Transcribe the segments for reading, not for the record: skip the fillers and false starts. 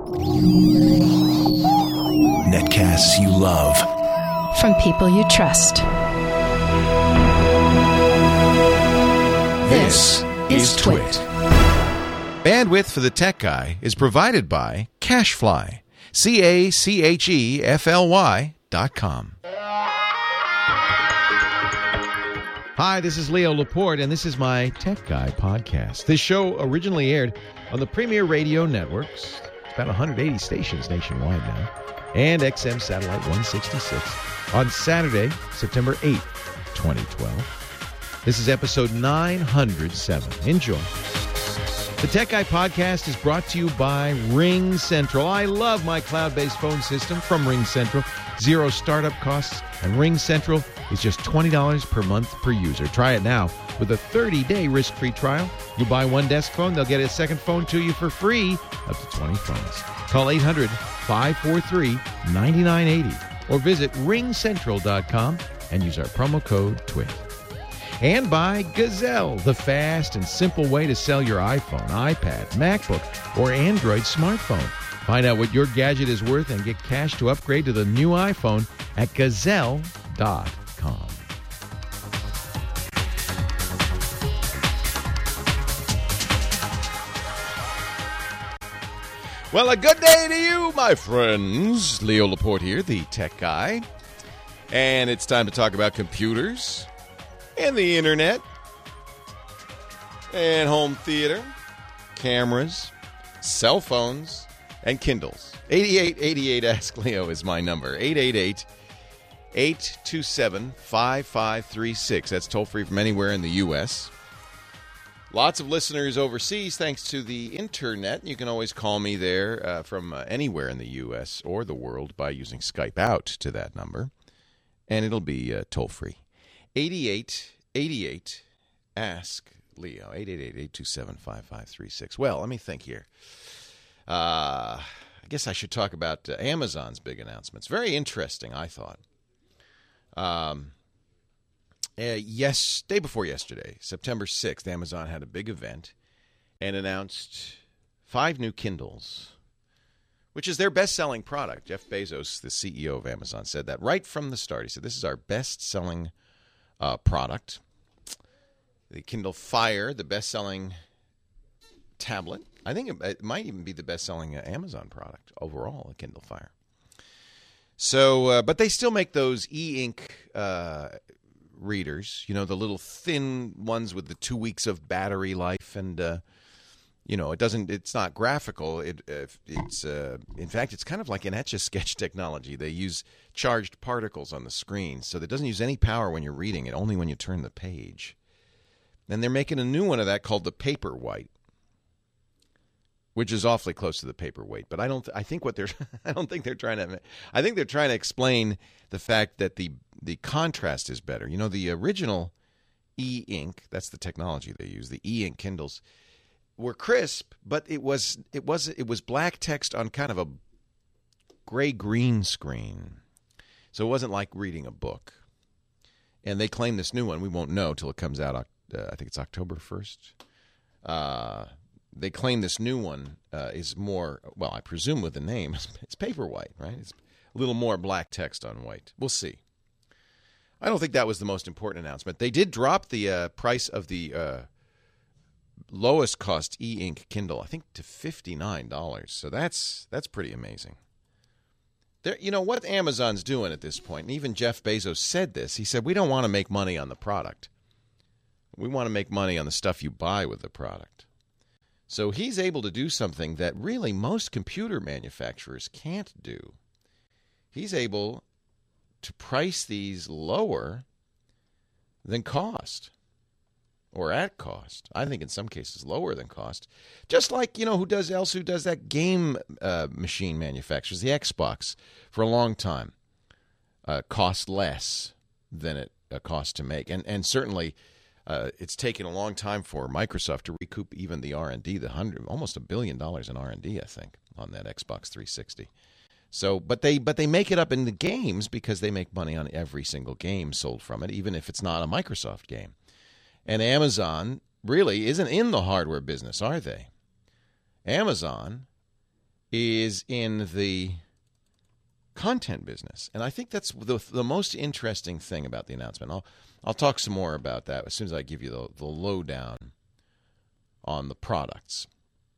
Netcasts you love. From people you trust. This is Twit. Bandwidth for the Tech Guy is provided by CacheFly. CacheFly.com. Hi, this is Leo Laporte, and this is my Tech Guy podcast. This show originally aired on the Premier Radio Networks. It's about 180 stations nationwide now. And XM Satellite 166 on Saturday, September 8th, 2012. This is episode 907. Enjoy. The Tech Guy podcast is brought to you by Ring Central. I love my cloud-based phone system from Ring Central. Zero startup costs, and Ring Central is just $20 per month per user. Try it now with a 30-day risk-free trial. You buy one desk phone, they'll get a second phone to you for free, up to 20 phones. Call 800-543-9980 or visit ringcentral.com and use our promo code TWIT. And by Gazelle, the fast and simple way to sell your iPhone, iPad, MacBook, or Android smartphone. Find out what your gadget is worth and get cash to upgrade to the new iPhone at gazelle.com. Well, a good day to you, my friends. Leo Laporte here, the Tech Guy. And it's time to talk about computers and the internet and home theater, cameras, cell phones, and Kindles. 8888 Ask Leo is my number. 888-827-5536. That's toll free from anywhere in the U.S. Lots of listeners overseas thanks to the internet. You can always call me there from anywhere in the U.S. or the world by using Skype out to that number. And it'll be toll free. 8888 Ask Leo. 888-827-5536. Well, let me think here. I guess I should talk about Amazon's big announcements. Very interesting, I thought. Day before yesterday, September 6th, Amazon had a big event and announced 5 new Kindles, which is their best-selling product. Jeff Bezos, the CEO of Amazon, said that right from the start. He said, this is our best-selling product. The Kindle Fire, the best-selling tablet. I think it might even be the best-selling Amazon product overall, the Kindle Fire. So, but they still make those e-ink readers, the little thin ones with the 2 weeks of battery life, and it's not graphical. It's in fact, it's kind of like an Etch-a-Sketch technology. They use charged particles on the screen, so that doesn't use any power when you're reading it, only when you turn the page. And they're making a new one of that called the Paperwhite, which is awfully close to the Paperweight. But I don't think they're trying to explain the fact that the contrast is better. The original e-ink, that's the technology they use. The e-ink Kindles were crisp, but it was black text on kind of a gray-green screen. So it wasn't like reading a book. And they claim this new one, we won't know till it comes out, I think it's October 1st. They claim this new one is more, well, I presume with the name, it's Paperwhite, right? It's a little more black text on white. We'll see. I don't think that was the most important announcement. They did drop the price of the lowest cost e-ink Kindle, I think, to $59. So that's pretty amazing. What Amazon's doing at this point, and even Jeff Bezos said this, he said, we don't want to make money on the product. We want to make money on the stuff you buy with the product. So he's able to do something that really most computer manufacturers can't do. He's able to price these lower than cost, or at cost. I think in some cases lower than cost. Just like, who does that game machine manufacturers, the Xbox, for a long time, cost less than it cost to make. And certainly it's taken a long time for Microsoft to recoup even the R&D, almost $1 billion in R&D, I think, on that Xbox 360. So, but they make it up in the games because they make money on every single game sold from it, even if it's not a Microsoft game. And Amazon really isn't in the hardware business, are they? Amazon is in the content business. And I think that's the most interesting thing about the announcement. I'll talk some more about that as soon as I give you the lowdown on the products.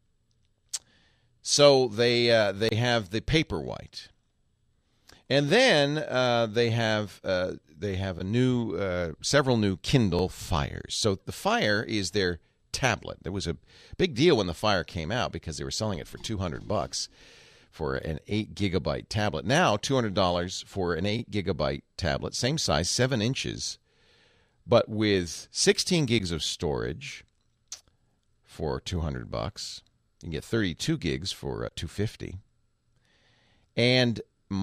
So they have the Paperwhite, and then they have several new Kindle Fires. So the Fire is their tablet. There was a big deal when the Fire came out because they were selling it for $200 for an 8 gigabyte tablet. Now $200 for an 8 gigabyte tablet, same size, 7 inches, but with 16 gigs of storage for $200. You can get 32 gigs for $250, and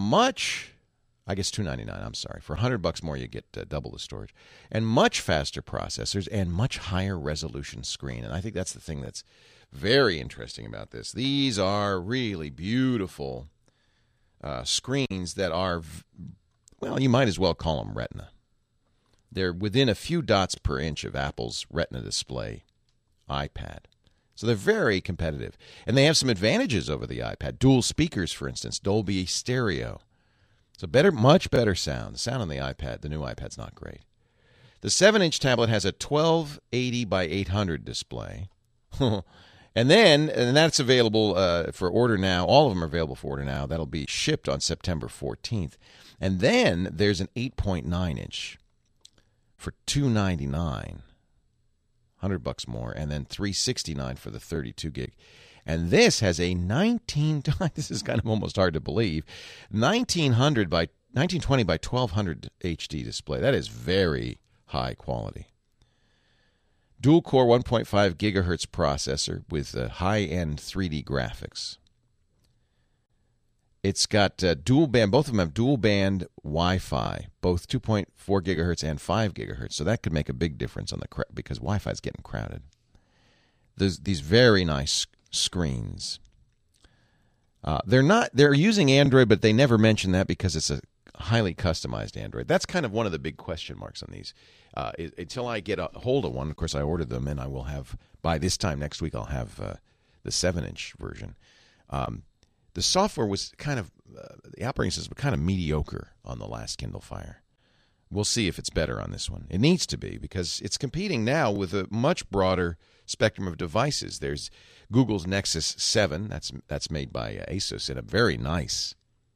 $299. I'm sorry, for $100 more you get double the storage, and much faster processors and much higher resolution screen. And I think that's the thing that's very interesting about this. These are really beautiful screens that are, well, you might as well call them Retina. They're within a few dots per inch of Apple's Retina display iPad. So they're very competitive. And they have some advantages over the iPad. Dual speakers, for instance, Dolby Stereo. So much better sound. The sound on the iPad, the new iPad's not great. The 7-inch tablet has a 1280 by 800 display. And that's available for order now. All of them are available for order now. That'll be shipped on September 14th. And then there's an 8.9-inch for $299. $100 more, and then $369 for the 32 gig. And this has a this is kind of almost hard to believe, 1920 by 1200 HD display. That is very high quality. Dual core 1.5 gigahertz processor with high-end 3D graphics. It's got dual band. Both of them have dual band Wi-Fi, both 2.4 gigahertz and 5 gigahertz. So that could make a big difference on because Wi-Fi is getting crowded. There's these very nice screens. They're using Android, but they never mention that because it's a highly customized Android. That's kind of one of the big question marks on these. Until I get a hold of one, of course, I ordered them, and I will have by this time next week. I'll have the 7-inch version. The software was the operating system was kind of mediocre on the last Kindle Fire. We'll see if it's better on this one. It needs to be because it's competing now with a much broader spectrum of devices. There's Google's Nexus 7, that's made by Asus, and a very nice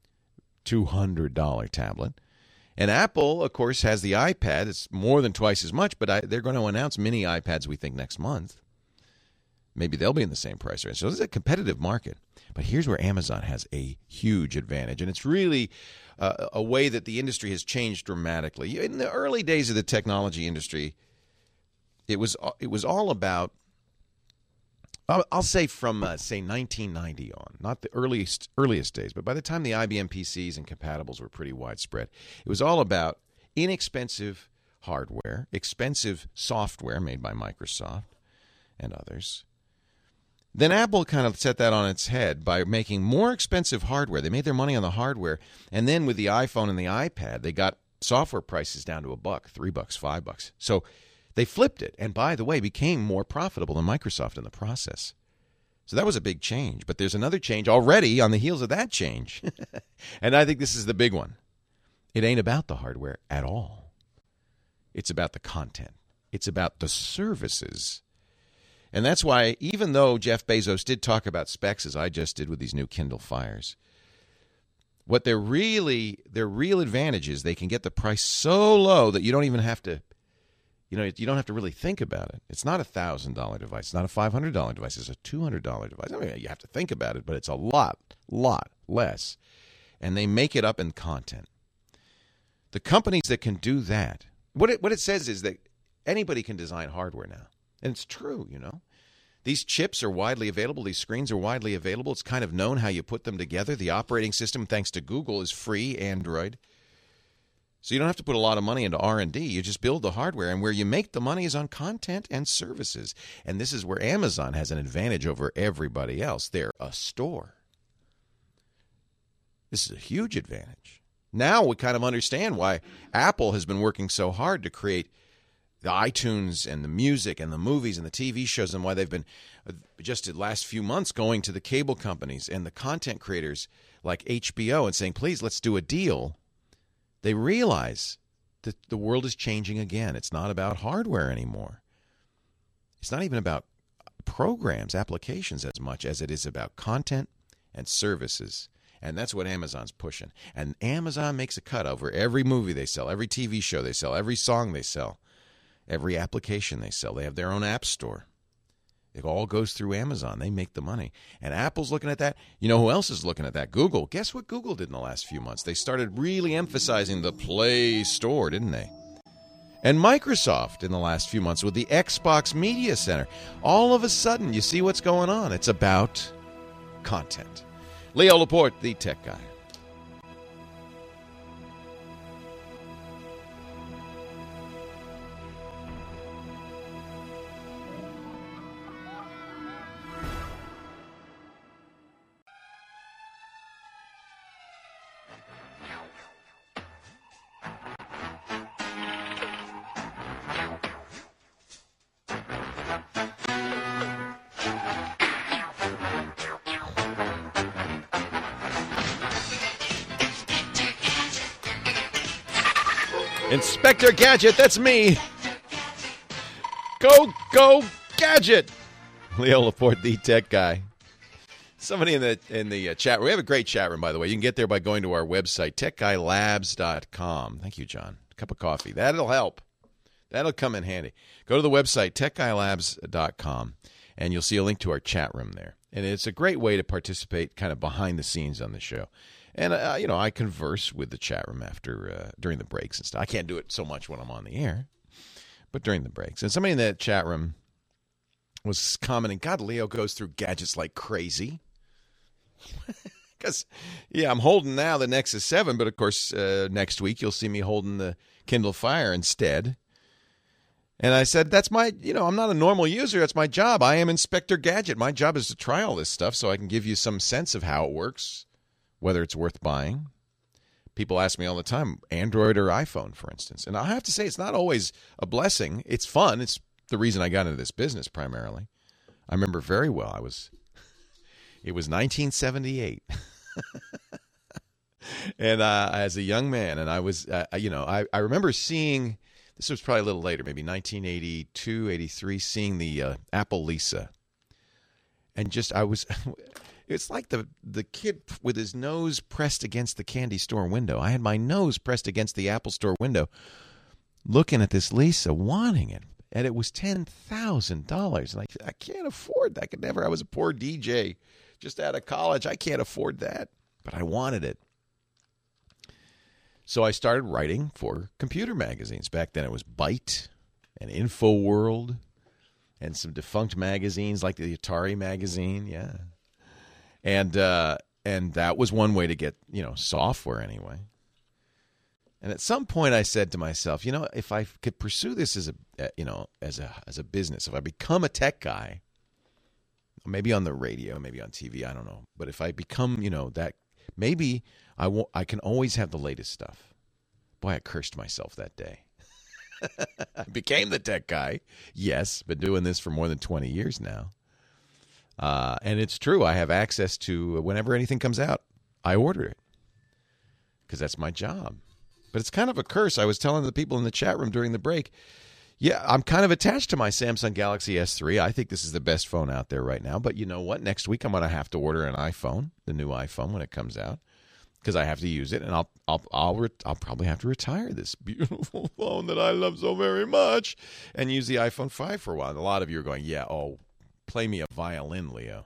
$200 tablet. And Apple, of course, has the iPad. It's more than twice as much, but they're going to announce mini iPads, we think, next month. Maybe they'll be in the same price range. So this is a competitive market. But here's where Amazon has a huge advantage. And it's really a way that the industry has changed dramatically. In the early days of the technology industry, it was all about, I'll say from, 1990 on. Not the earliest days, but by the time the IBM PCs and compatibles were pretty widespread, it was all about inexpensive hardware, expensive software made by Microsoft and others. Then Apple kind of set that on its head by making more expensive hardware. They made their money on the hardware, and then with the iPhone and the iPad, they got software prices down to $1, $3, $5. So they flipped it, and by the way, became more profitable than Microsoft in the process. So that was a big change. But there's another change already on the heels of that change, and I think this is the big one. It ain't about the hardware at all. It's about the content. It's about the services. And that's why, even though Jeff Bezos did talk about specs, as I just did with these new Kindle Fires, what their real advantage is they can get the price so low that you don't even have to, you don't have to really think about it. It's not a $1,000 device. It's not a $500 device. It's a $200 device. I mean, you have to think about it, but it's a lot less. And they make it up in content. The companies that can do that, what it says is that anybody can design hardware now. And it's true, These chips are widely available. These screens are widely available. It's kind of known how you put them together. The operating system, thanks to Google, is free, Android. So you don't have to put a lot of money into R&D. You just build the hardware. And where you make the money is on content and services. And this is where Amazon has an advantage over everybody else. They're a store. This is a huge advantage. Now we kind of understand why Apple has been working so hard to create the iTunes and the music and the movies and the TV shows, and why they've been just the last few months going to the cable companies and the content creators like HBO and saying, please, let's do a deal. They realize that the world is changing again. It's not about hardware anymore. It's not even about programs, applications as much as it is about content and services. And that's what Amazon's pushing. And Amazon makes a cut over every movie they sell, every TV show they sell, every song they sell, every application they sell. They have their own app store. It all goes through Amazon. They make the money. And Apple's looking at that. You know who else is looking at that? Google. Guess what Google did in the last few months? They started really emphasizing the Play Store, didn't they? And Microsoft in the last few months with the Xbox Media Center. All of a sudden, you see what's going on. It's about content. Leo Laporte, the tech guy. Inspector Gadget, that's me. Go, Gadget. Leo Laporte, the tech guy. Somebody in the chat room. We have a great chat room, by the way. You can get there by going to our website, techguylabs.com. Thank you, John. A cup of coffee. That'll help. That'll come in handy. Go to the website, techguylabs.com, and you'll see a link to our chat room there. And it's a great way to participate kind of behind the scenes on the show. And, I converse with the chat room during the breaks and stuff. I can't do it so much when I'm on the air, but during the breaks. And somebody in that chat room was commenting, God, Leo goes through gadgets like crazy. Because, I'm holding now the Nexus 7, but, of course, next week you'll see me holding the Kindle Fire instead. And I said, that's my, I'm not a normal user. That's my job. I am Inspector Gadget. My job is to try all this stuff so I can give you some sense of how it works. Whether it's worth buying. People ask me all the time, Android or iPhone, for instance. And I have to say, it's not always a blessing. It's fun. It's the reason I got into this business primarily. I remember very well. It was 1978. And as a young man, and I was, I remember seeing, this was probably a little later, maybe 1982, 83, seeing the Apple Lisa. And it's like the kid with his nose pressed against the candy store window. I had my nose pressed against the Apple store window looking at this Lisa, wanting it. And it was $10,000. And I can't afford that. I was a poor DJ just out of college. I can't afford that. But I wanted it. So I started writing for computer magazines. Back then it was Byte and InfoWorld and some defunct magazines like the Atari magazine. Yeah. And that was one way to get, software anyway. And at some point I said to myself, if I could pursue this as a business, if I become a tech guy, maybe on the radio, maybe on TV, I don't know. But if I become, that, maybe I can always have the latest stuff. Boy, I cursed myself that day. I became the tech guy. Yes, been doing this for more than 20 years now. And it's true. I have access to whenever anything comes out, I order it because that's my job. But it's kind of a curse. I was telling the people in the chat room during the break, I'm kind of attached to my Samsung Galaxy S3. I think this is the best phone out there right now. But you know what? Next week I'm going to have to order an iPhone, the new iPhone when it comes out, because I have to use it, and I'll probably have to retire this beautiful phone that I love so very much and use the iPhone 5 for a while. And a lot of you are going, play me a violin, Leo.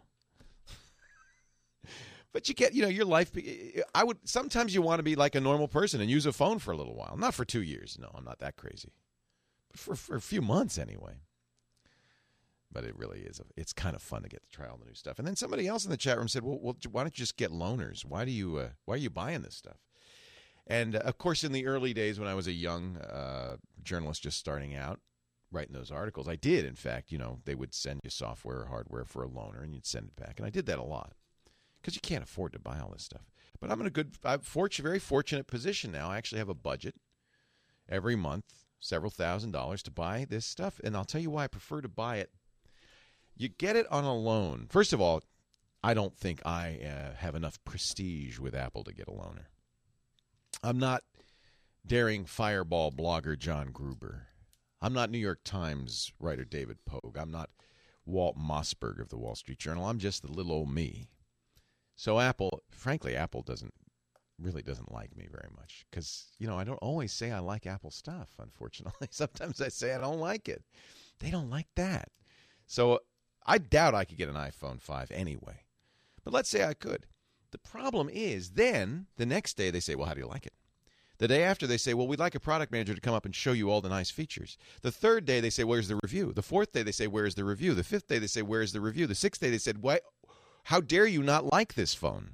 But you get, your life. Sometimes you want to be like a normal person and use a phone for a little while. Not for 2 years. No, I'm not that crazy. But for a few months anyway. But it really is. It's kind of fun to get to try all the new stuff. And then somebody else in the chat room said, well why don't you just get loaners? Why are you buying this stuff? And of course, in the early days when I was a young journalist just starting out, writing those articles, I did, in fact, they would send you software or hardware for a loaner and you'd send it back. And I did that a lot because you can't afford to buy all this stuff. But I'm very fortunate position now. I actually have a budget every month several $1,000s to buy this stuff. And I'll tell you why I prefer to buy it. You get it on a loan. First of all, I don't think I have enough prestige with Apple to get a loaner. I'm not daring fireball blogger John Gruber. I'm not New York Times writer David Pogue. I'm not Walt Mossberg of the Wall Street Journal. I'm just the little old me. So Apple really doesn't like me very much because, I don't always say I like Apple stuff, unfortunately. Sometimes I say I don't like it. They don't like that. So I doubt I could get an iPhone 5 anyway. But let's say I could. The problem is then the next day they say, well, how do you like it? The day after they say, well, we'd like a product manager to come up and show you all the nice features. The third day they say, where's the review? The fourth day they say, where's the review? The fifth day they say, where's the review? The sixth day they said, why? How dare you not like this phone?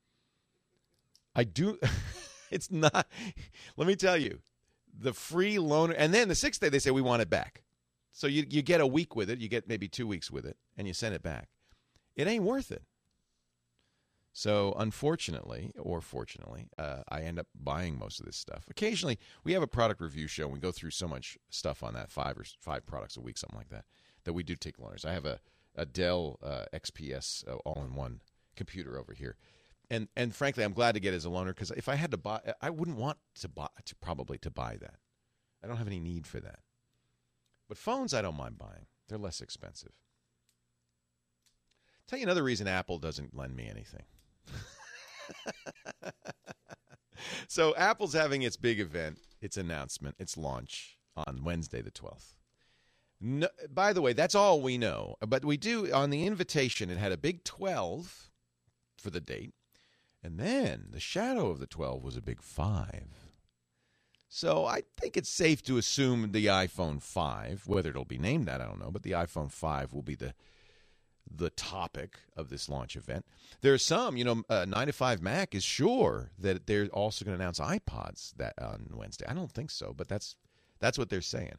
I do. It's not. Let me tell you, the free loaner. And then the sixth day they say, we want it back. So you get a week with it. You get maybe 2 weeks with it, and you send it back. It ain't worth it. So unfortunately, or fortunately, I end up buying most of this stuff. Occasionally, we have a product review show, and we go through so much stuff on that, five products a week, something like that, that we do take loaners. I have a Dell XPS all-in-one computer over here. And frankly, I'm glad to get it as a loaner because if I had to buy, I wouldn't want to buy that. I don't have any need for that. But phones, I don't mind buying. They're less expensive. Tell you another reason Apple doesn't lend me anything. So Apple's having its big event, its announcement, its launch on Wednesday the 12th. No, by the way, that's all we know. But we do, on the invitation, it had a big 12 for the date. And then the shadow of the 12 was a big 5. So I think it's safe to assume the iPhone 5, whether it'll be named that, I don't know, but the iPhone 5 will be the topic of this launch event. There's some, 9to5 Mac is sure that they're also going to announce iPods that on Wednesday. I don't think so, but that's what they're saying.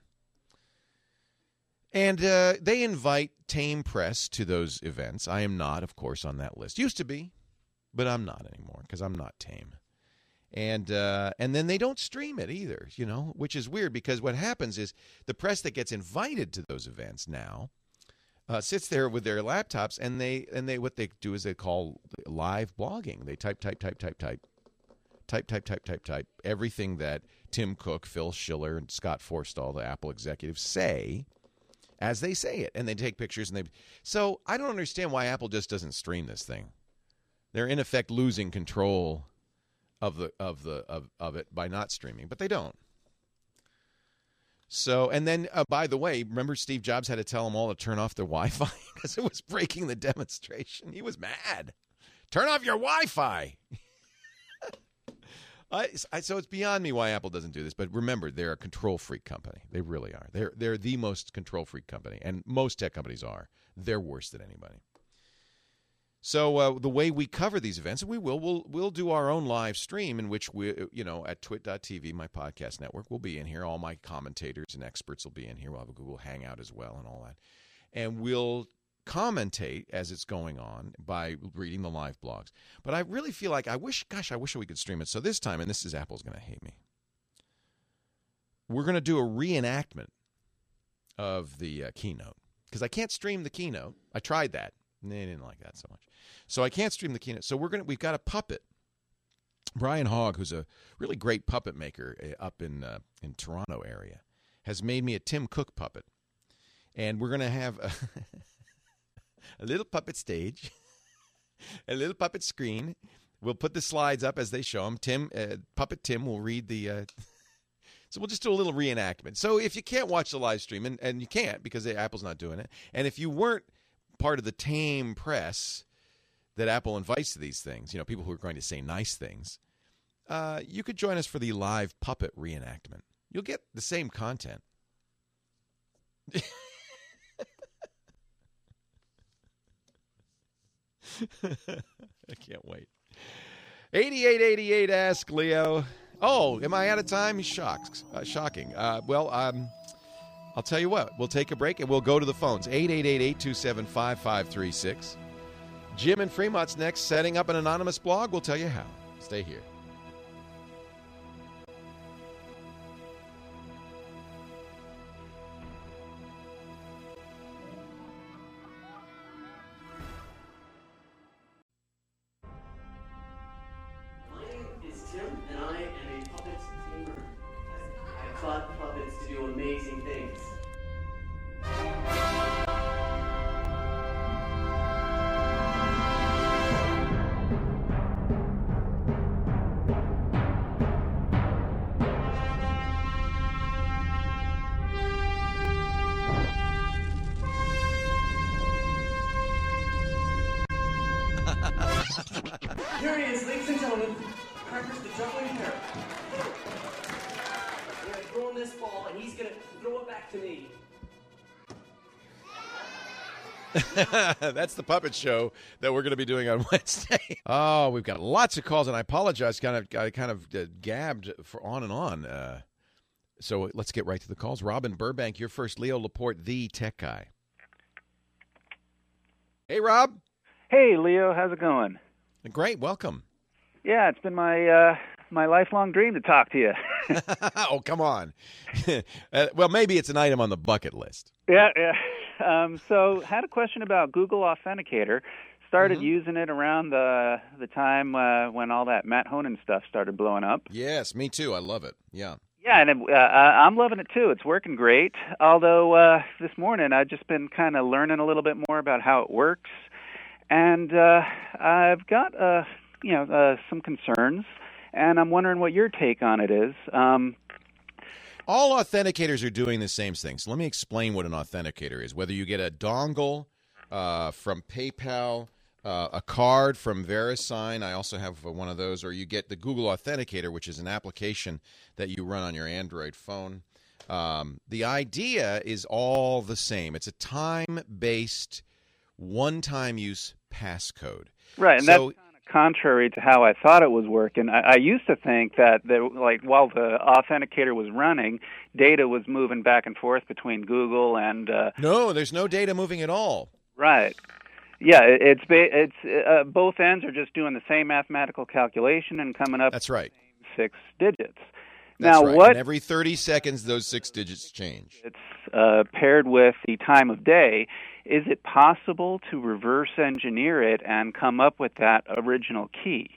And they invite tame press to those events. I am not, of course, on that list. Used to be, but I'm not anymore because I'm not tame. And then they don't stream it either, which is weird because what happens is the press that gets invited to those events now sits there with their laptops and they what they do is they call live blogging. They type everything that Tim Cook, Phil Schiller, and Scott Forstall, the Apple executives, say as they say it, and they take pictures So I don't understand why Apple just doesn't stream this thing. They're in effect losing control of it by not streaming, but they don't. So, and then by the way, remember Steve Jobs had to tell them all to turn off their Wi-Fi because it was breaking the demonstration. He was mad. Turn off your Wi-Fi. So it's beyond me why Apple doesn't do this. But remember, they're a control freak company. They really are. They're the most control freak company, and most tech companies are. They're worse than anybody. So the way we cover these events, and we'll do our own live stream in which we, at twit.tv, my podcast network, will be in here. All my commentators and experts will be in here. We'll have a Google Hangout as well and all that. And we'll commentate as it's going on by reading the live blogs. But I really feel like I wish we could stream it. So this time, and this is Apple's going to hate me, we're going to do a reenactment of the keynote because I can't stream the keynote. I tried that. And they didn't like that so much. So I can't stream the keynote. So we've got a puppet. Brian Hogg, who's a really great puppet maker up in Toronto area, has made me a Tim Cook puppet. And we're going to have a little puppet stage, a little puppet screen. We'll put the slides up as they show them. Puppet Tim will read the so we'll just do a little reenactment. So if you can't watch the live stream, and you can't because Apple's not doing it, and if you weren't part of the tame press that Apple invites to these things, people who are going to say nice things, you could join us for the live puppet reenactment. You'll get the same content. I can't wait. 8888 Ask Leo. Oh, am I out of time? Shocking. I'll tell you what. We'll take a break and we'll go to the phones. 888-827-5536. Jim in Fremont's next, setting up an anonymous blog. We'll tell you how. Stay here. It's Tim, and I am a puppet tamer. I taught puppets to do amazing things. Here he is, ladies and gentlemen. Crackers the juggling hare. I'm gonna throw him this ball, and he's gonna throw it back to me. That's the puppet show that we're going to be doing on Wednesday. Oh, we've got lots of calls, and I apologize. I kind of gabbed for on and on. So let's get right to the calls. Robin Burbank, you're first. Leo Laporte, the tech guy. Hey, Rob. Hey, Leo. How's it going? Great. Welcome. Yeah, it's been my lifelong dream to talk to you. Oh, come on. Well, maybe it's an item on the bucket list. Yeah. So had a question about Google Authenticator. Started using it around the time when all that Matt Honan stuff started blowing up. Yes, me too. I love it. Yeah. Yeah, and I'm loving it too. It's working great. Although this morning I've just been kind of learning a little bit more about how it works, and I've got some concerns, and I'm wondering what your take on it is. All authenticators are doing the same thing. So let me explain what an authenticator is. Whether you get a dongle from PayPal, a card from VeriSign, I also have one of those, or you get the Google Authenticator, which is an application that you run on your Android phone. The idea is all the same. It's a time-based, one-time use passcode. Right, and that's contrary to how I thought it was working. I used to think that while the authenticator was running, data was moving back and forth between Google and No, there's no data moving at all. Right. Yeah, it's both ends are just doing the same mathematical calculation and coming up. That's right. With 6 digits. That's now, right. what? And every 30 seconds, those 6 digits change. It's paired with the time of day. Is it possible to reverse engineer it and come up with that original key?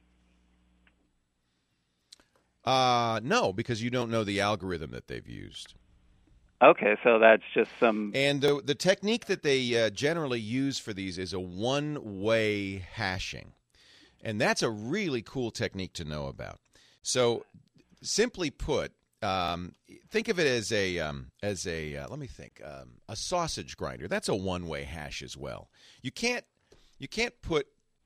No, because you don't know the algorithm that they've used. Okay, so that's just some... And the technique that they generally use for these is a one-way hashing. And that's a really cool technique to know about. So simply put, think of it as let me think, a sausage grinder. That's a one-way hash as well. You can't put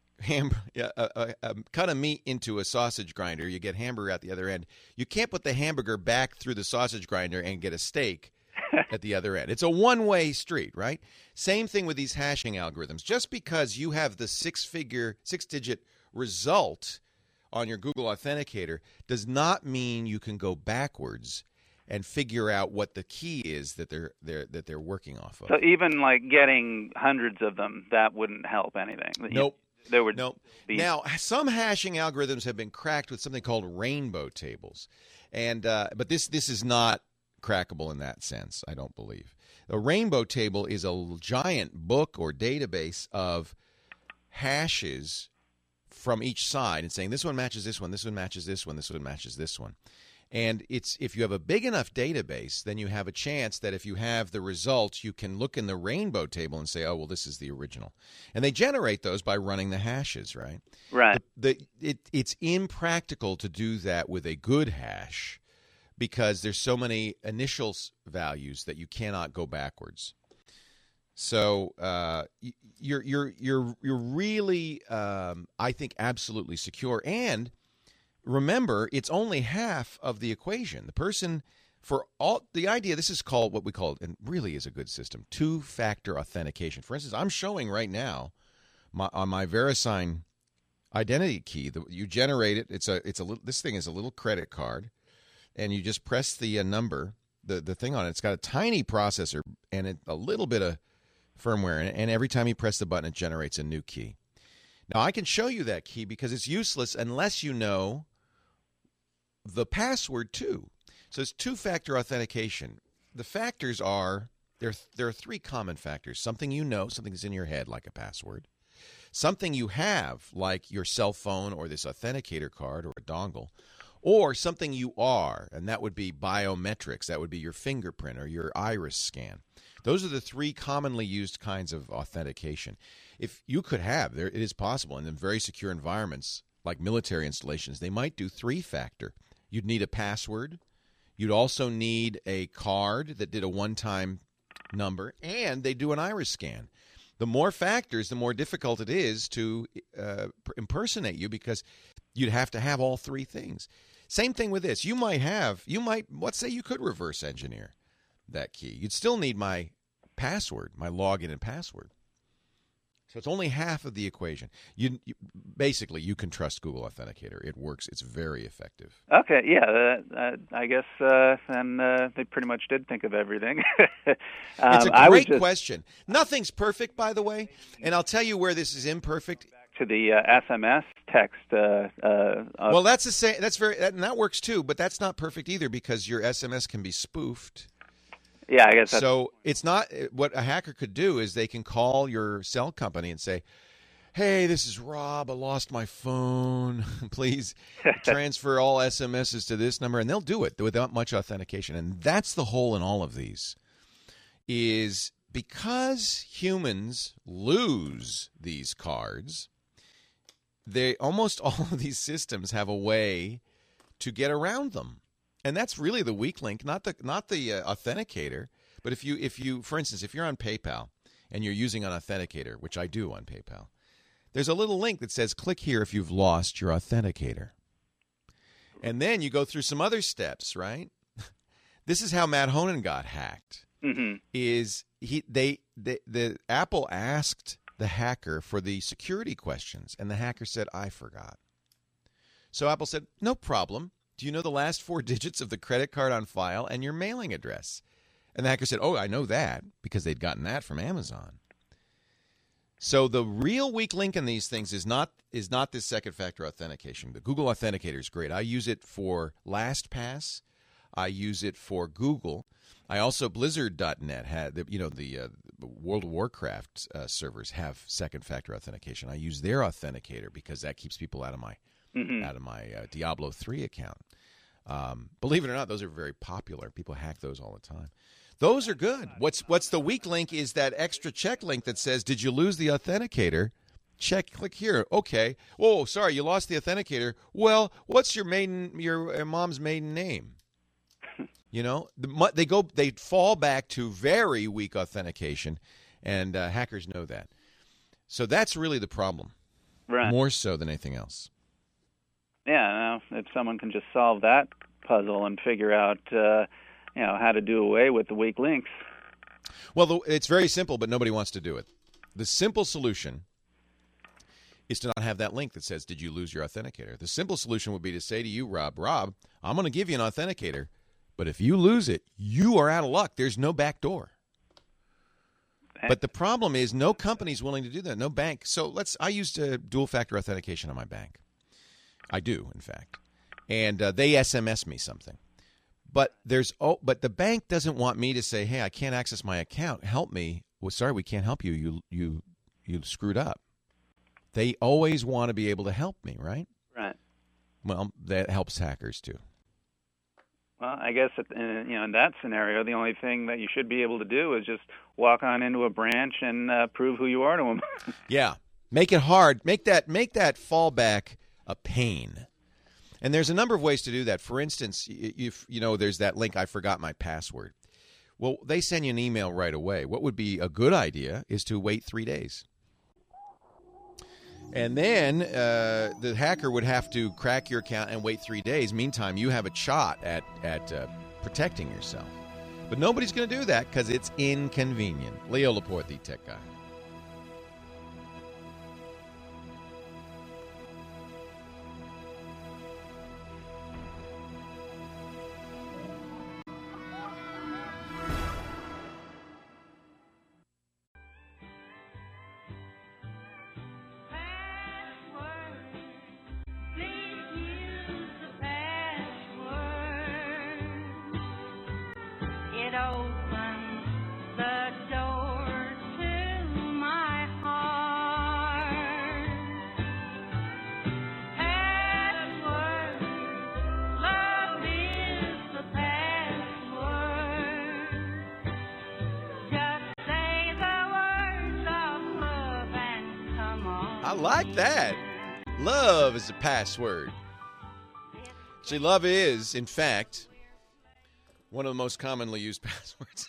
cut of meat into a sausage grinder. You get hamburger at the other end. You can't put the hamburger back through the sausage grinder and get a steak at the other end. It's a one-way street, right? Same thing with these hashing algorithms. Just because you have the six-digit result on your Google Authenticator does not mean you can go backwards and figure out what the key is that they're working off of. So even like getting hundreds of them, that wouldn't help anything. Nope. Nope. Now, some hashing algorithms have been cracked with something called rainbow tables, and but this is not crackable in that sense, I don't believe. The rainbow table is a giant book or database of hashes from each side and saying this one matches this one, this one matches this one, this one matches this one. And if you have a big enough database, then you have a chance that if you have the results, you can look in the rainbow table and say, oh, well, this is the original. And they generate those by running the hashes, right? Right. It's impractical to do that with a good hash because there's so many initial values that you cannot go backwards. So you're really, I think, absolutely secure. And remember, it's only half of the equation. The person, for all the idea, this is called what we call, and really is a good system, two-factor authentication. For instance, I'm showing right now on my VeriSign identity key. You generate it. This thing is a little credit card, and you just press the number, the thing on it. It's got a tiny processor and a little bit of firmware in it, and every time you press the button, it generates a new key. Now, I can show you that key because it's useless unless you know the password too. So it's two-factor authentication. The factors are, there are 3 common factors. Something you know, something that's in your head like a password. something you have, like your cell phone or this authenticator card or a dongle, or something you are, and that would be biometrics. That would be your fingerprint or your iris scan. Those are the three commonly used kinds of authentication. If you could have, it is possible, and in very secure environments like military installations, they might do three-factor. You'd need a password. You'd also need a card that did a one-time number, and they do an iris scan. The more factors, the more difficult it is to impersonate you, because you'd have to have all three things. Same thing with this. Let's say you could reverse engineer that key. You'd still need my password, my login and password. So it's only half of the equation. Basically, you can trust Google Authenticator. It works. It's very effective. Okay, yeah. I guess then they pretty much did think of everything. It's a great question. Nothing's perfect, by the way, and I'll tell you where this is imperfect. To the SMS text. Well, that's the same. And that works too, but that's not perfect either, because your SMS can be spoofed. Yeah, I guess that's... So it's not what a hacker could do is they can call your cell company and say, "Hey, this is Rob. I lost my phone. Please transfer all SMSs to this number," and they'll do it without much authentication. And that's the hole in all of these, is because humans lose these cards. Almost all of these systems have a way to get around them. And that's really the weak link, not the authenticator. But if you, for instance, if you're on PayPal and you're using an authenticator, which I do on PayPal, there's a little link that says, "Click here if you've lost your authenticator." And then you go through some other steps, right? This is how Matt Honan got hacked. Mm-hmm. The Apple asked the hacker for the security questions, and the hacker said, "I forgot." So Apple said, "No problem. Do you know the last 4 digits of the credit card on file and your mailing address?" And the hacker said, "Oh, I know that," because they'd gotten that from Amazon. So the real weak link in these things is not this second factor authentication. The Google Authenticator is great. I use it for LastPass. I use it for Google. I also, Blizzard.net had the World of Warcraft servers have second factor authentication. I use their authenticator because that keeps people out of my Diablo 3 account. Believe it or not, those are very popular. People hack those all the time. Those are good. What's the weak link is that extra check link that says, "Did you lose the authenticator? Click here." Okay. Oh, sorry, you lost the authenticator. Well, what's your mom's maiden name? They fall back to very weak authentication, and hackers know that. So that's really the problem, right? More so than anything else. Yeah, if someone can just solve that puzzle and figure out, how to do away with the weak links. Well, it's very simple, but nobody wants to do it. The simple solution is to not have that link that says, "Did you lose your authenticator?" The simple solution would be to say to you, Rob, I'm going to give you an authenticator, but if you lose it, you are out of luck. There's no back door. But the problem is no company's willing to do that, no bank. So I used dual-factor authentication on my bank. I do, in fact. And they SMS me something. But the bank doesn't want me to say, "Hey, I can't access my account. Help me." Well, sorry, we can't help you. You screwed up. They always want to be able to help me, right? Right. Well, that helps hackers too. Well, I guess in that scenario, the only thing that you should be able to do is just walk on into a branch and prove who you are to them. Yeah, make it hard. Make that fallback a pain. And there's a number of ways to do that. For instance, there's that link, "I forgot my password." Well, they send you an email right away. What would be a good idea is to wait 3 days. And then the hacker would have to crack your account and wait 3 days. Meantime, you have a shot at protecting yourself. But nobody's going to do that because it's inconvenient. Leo Laporte, the Tech Guy. like that. Love is a password. See, love is, in fact, one of the most commonly used passwords.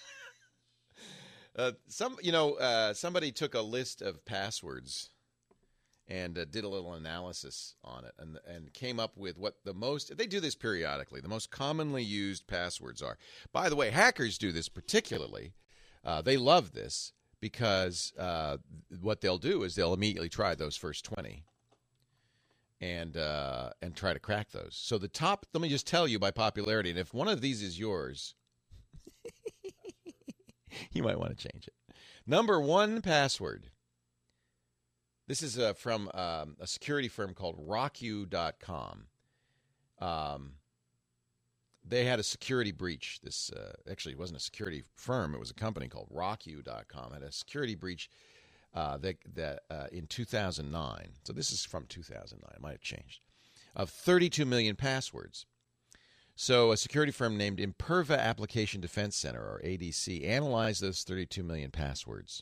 Somebody took a list of passwords and did a little analysis on it and came up with what they do this periodically, the most commonly used passwords are. By the way, hackers do this particularly. They love this because what they'll do is they'll immediately try those first 20 and try to crack those. So the top, let me just tell you by popularity, and if one of these is yours, you might want to change it. Number one password. This is from a security firm called RockYou.com. They had a security breach. This actually it wasn't a security firm. It was a company called RockYou.com. Had a security breach that in 2009. So this is from 2009. It might have changed. Of 32 million passwords. So a security firm named Imperva Application Defense Center, or ADC, analyzed those 32 million passwords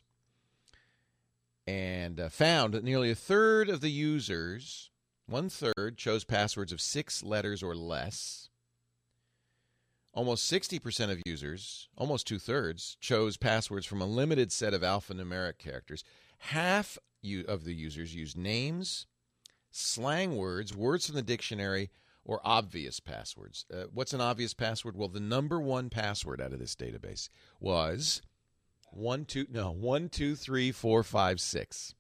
and found that nearly a third of the users, 1/3, chose passwords of 6 letters or less. Almost 60% of users, almost 2/3, chose passwords from a limited set of alphanumeric characters. Half of the users used names, slang words, words from the dictionary, or obvious passwords. What's an obvious password? Well, the number one password out of this database was 1, 2, 3, 4, 5, 6.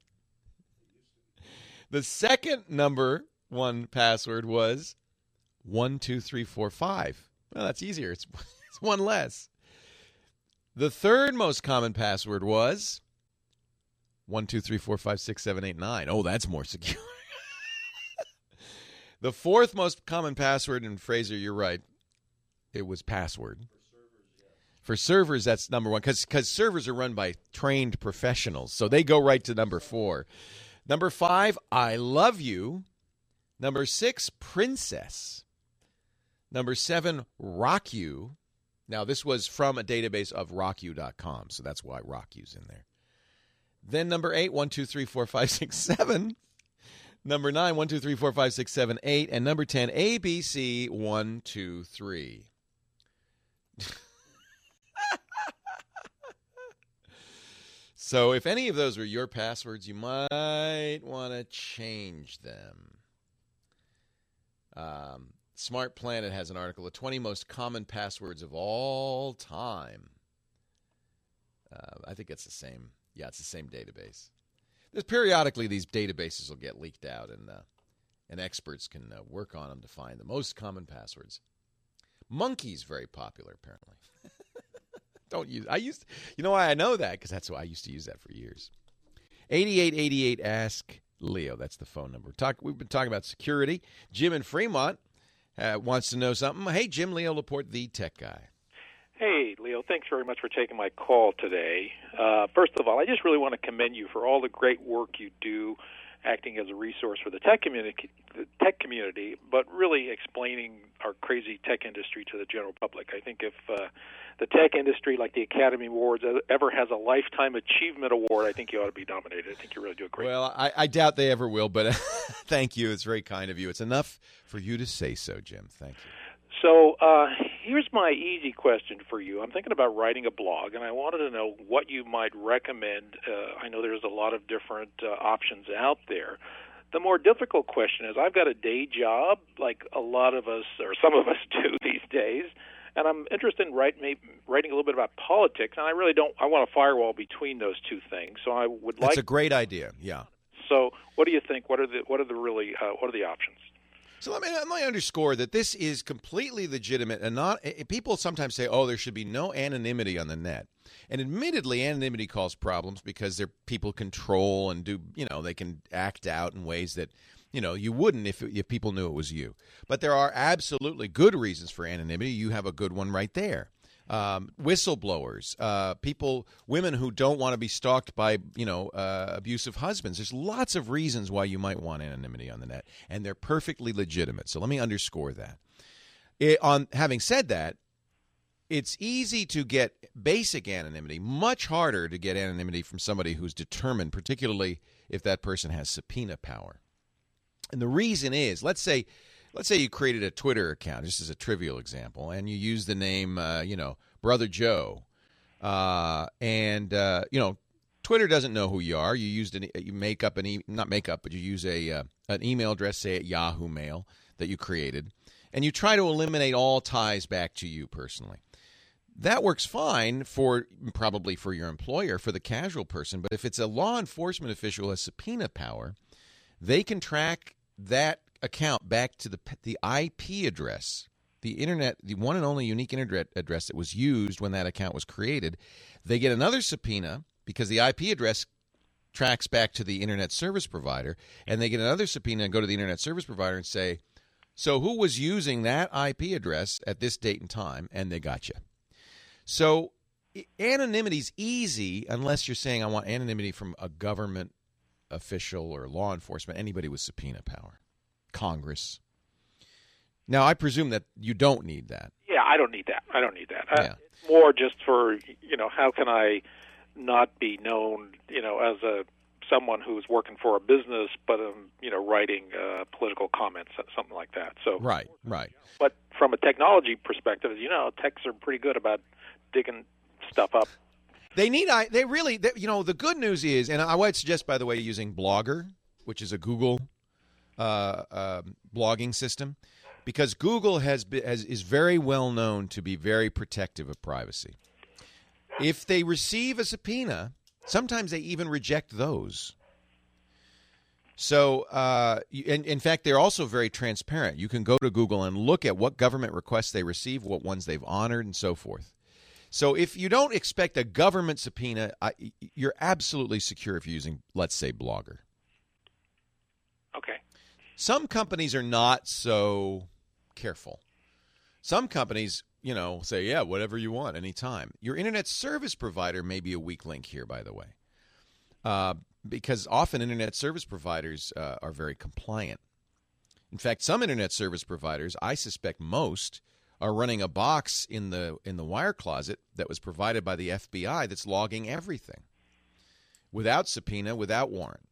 The second number one password was 1, 2, 3, 4, 5. Well, that's easier. It's one less. The third most common password was 1, 2, 3, 4, 5, 6, 7, 8, 9. Oh, that's more secure. The fourth most common password, and Fraser, you're right, it was password. For servers, that's number one, because servers are run by trained professionals, so they go right to number 4. Number 5, I love you. Number 6, princess. Number 7, rock you. Now, this was from a database of RockYou.com, so that's why RockYou's in there. Then number 8, 1, 2, 3, 4, 5, 6, 7. Number 9, 1, 2, 3, 4, 5, 6, 7, 8. And number 10, ABC, 1, 2, 3. So if any of those were your passwords, you might want to change them. Smart Planet has an article, the 20 most common passwords of all time. I think it's the same. Yeah, it's the same database. Periodically, these databases will get leaked out, and experts can work on them to find the most common passwords. Monkey's very popular, apparently. You know why I know that? Because that's why I used to use that for years. 8888 Ask Leo. That's the phone number. We've been talking about security. Jim in Fremont wants to know something. Hey, Jim, Leo Laporte, the tech guy. Hey, Leo, thanks very much for taking my call today. First of all, I just really want to commend you for all the great work you do acting as a resource for the tech community, but really explaining our crazy tech industry to the general public. I think if the tech industry, like the Academy Awards, ever has a Lifetime Achievement Award, I think you ought to be nominated. I think you really do a great job. Well, I doubt they ever will, but thank you. It's very kind of you. It's enough for you to say so, Jim. Thank you. So here's my easy question for you. I'm thinking about writing a blog, and I wanted to know what you might recommend. I know there's a lot of different options out there. The more difficult question is, I've got a day job, like a lot of us, or some of us do these days, and I'm interested in writing a little bit about politics, and I want a firewall between those two things. So I would like. That's a great idea. Yeah. So what do you think? What are the options? So let me underscore that this is completely legitimate, and not. People sometimes say, "Oh, there should be no anonymity on the net," and admittedly, anonymity causes problems because people control and do. They can act out in ways that you wouldn't if people knew it was you. But there are absolutely good reasons for anonymity. You have a good one right there. Whistleblowers, women who don't want to be stalked by, abusive husbands. There's lots of reasons why you might want anonymity on the net, and they're perfectly legitimate. So let me underscore that. Having said that, it's easy to get basic anonymity, much harder to get anonymity from somebody who's determined, particularly if that person has subpoena power. And the reason is, let's say you created a Twitter account, just as a trivial example, and you use the name, Brother Joe, Twitter doesn't know who you are. You used you make up but you use an email address, say at Yahoo Mail, that you created, and you try to eliminate all ties back to you personally. That works fine probably for your employer, for the casual person, but if it's a law enforcement official who has subpoena power, they can track that account back to the IP address, the internet, the one and only unique internet address that was used when that account was created. They get another subpoena because the IP address tracks back to the internet service provider, and they get another subpoena and go to the internet service provider and say, so who was using that IP address at this date and time? And they got you. So anonymity is easy unless you're saying I want anonymity from a government official or law enforcement, anybody with subpoena power, Congress. Now, I presume that you don't need that. Yeah, I don't need that. Yeah. More just for, how can I not be known, as someone who's working for a business, but writing political comments, something like that. So right. But from a technology perspective, techs are pretty good about digging stuff up. The good news is, and I would suggest, by the way, using Blogger, which is a Google blogging system, because Google is very well known to be very protective of privacy. If they receive a subpoena, sometimes they even reject those. So, in fact, they're also very transparent. You can go to Google and look at what government requests they receive, what ones they've honored, and so forth. So if you don't expect a government subpoena, you're absolutely secure if you're using, let's say, Blogger. Okay. Some companies are not so careful. Some companies, say, yeah, whatever you want, anytime. Your internet service provider may be a weak link here, by the way, because often internet service providers are very compliant. In fact, some internet service providers, I suspect most, are running a box in the wire closet that was provided by the FBI that's logging everything without subpoena, without warrant.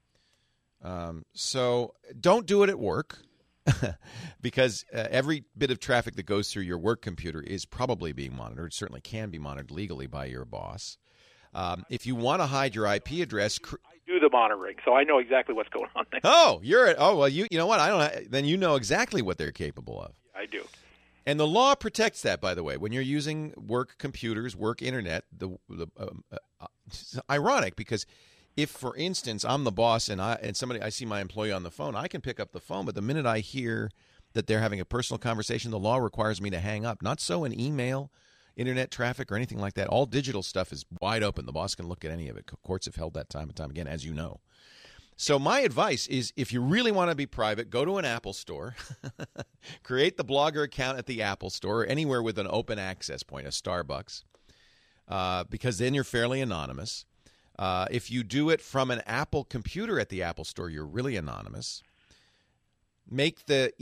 So don't do it at work because every bit of traffic that goes through your work computer is probably being monitored. It certainly can be monitored legally by your boss. If you want to hide your IP address, I do the monitoring, so I know exactly what's going on there. You know what? Then you know exactly what they're capable of. I do. And the law protects that, by the way. When you're using work computers, work internet, it's ironic because if, for instance, I'm the boss and I see my employee on the phone, I can pick up the phone, but the minute I hear that they're having a personal conversation, the law requires me to hang up. Not so in email, internet traffic, or anything like that. All digital stuff is wide open. The boss can look at any of it. Courts have held that time and time again, as you know. So my advice is, if you really want to be private, go to an Apple store, create the Blogger account at the Apple store or anywhere with an open access point, a Starbucks, because then you're fairly anonymous. If you do it from an Apple computer at the Apple store, you're really anonymous. Make a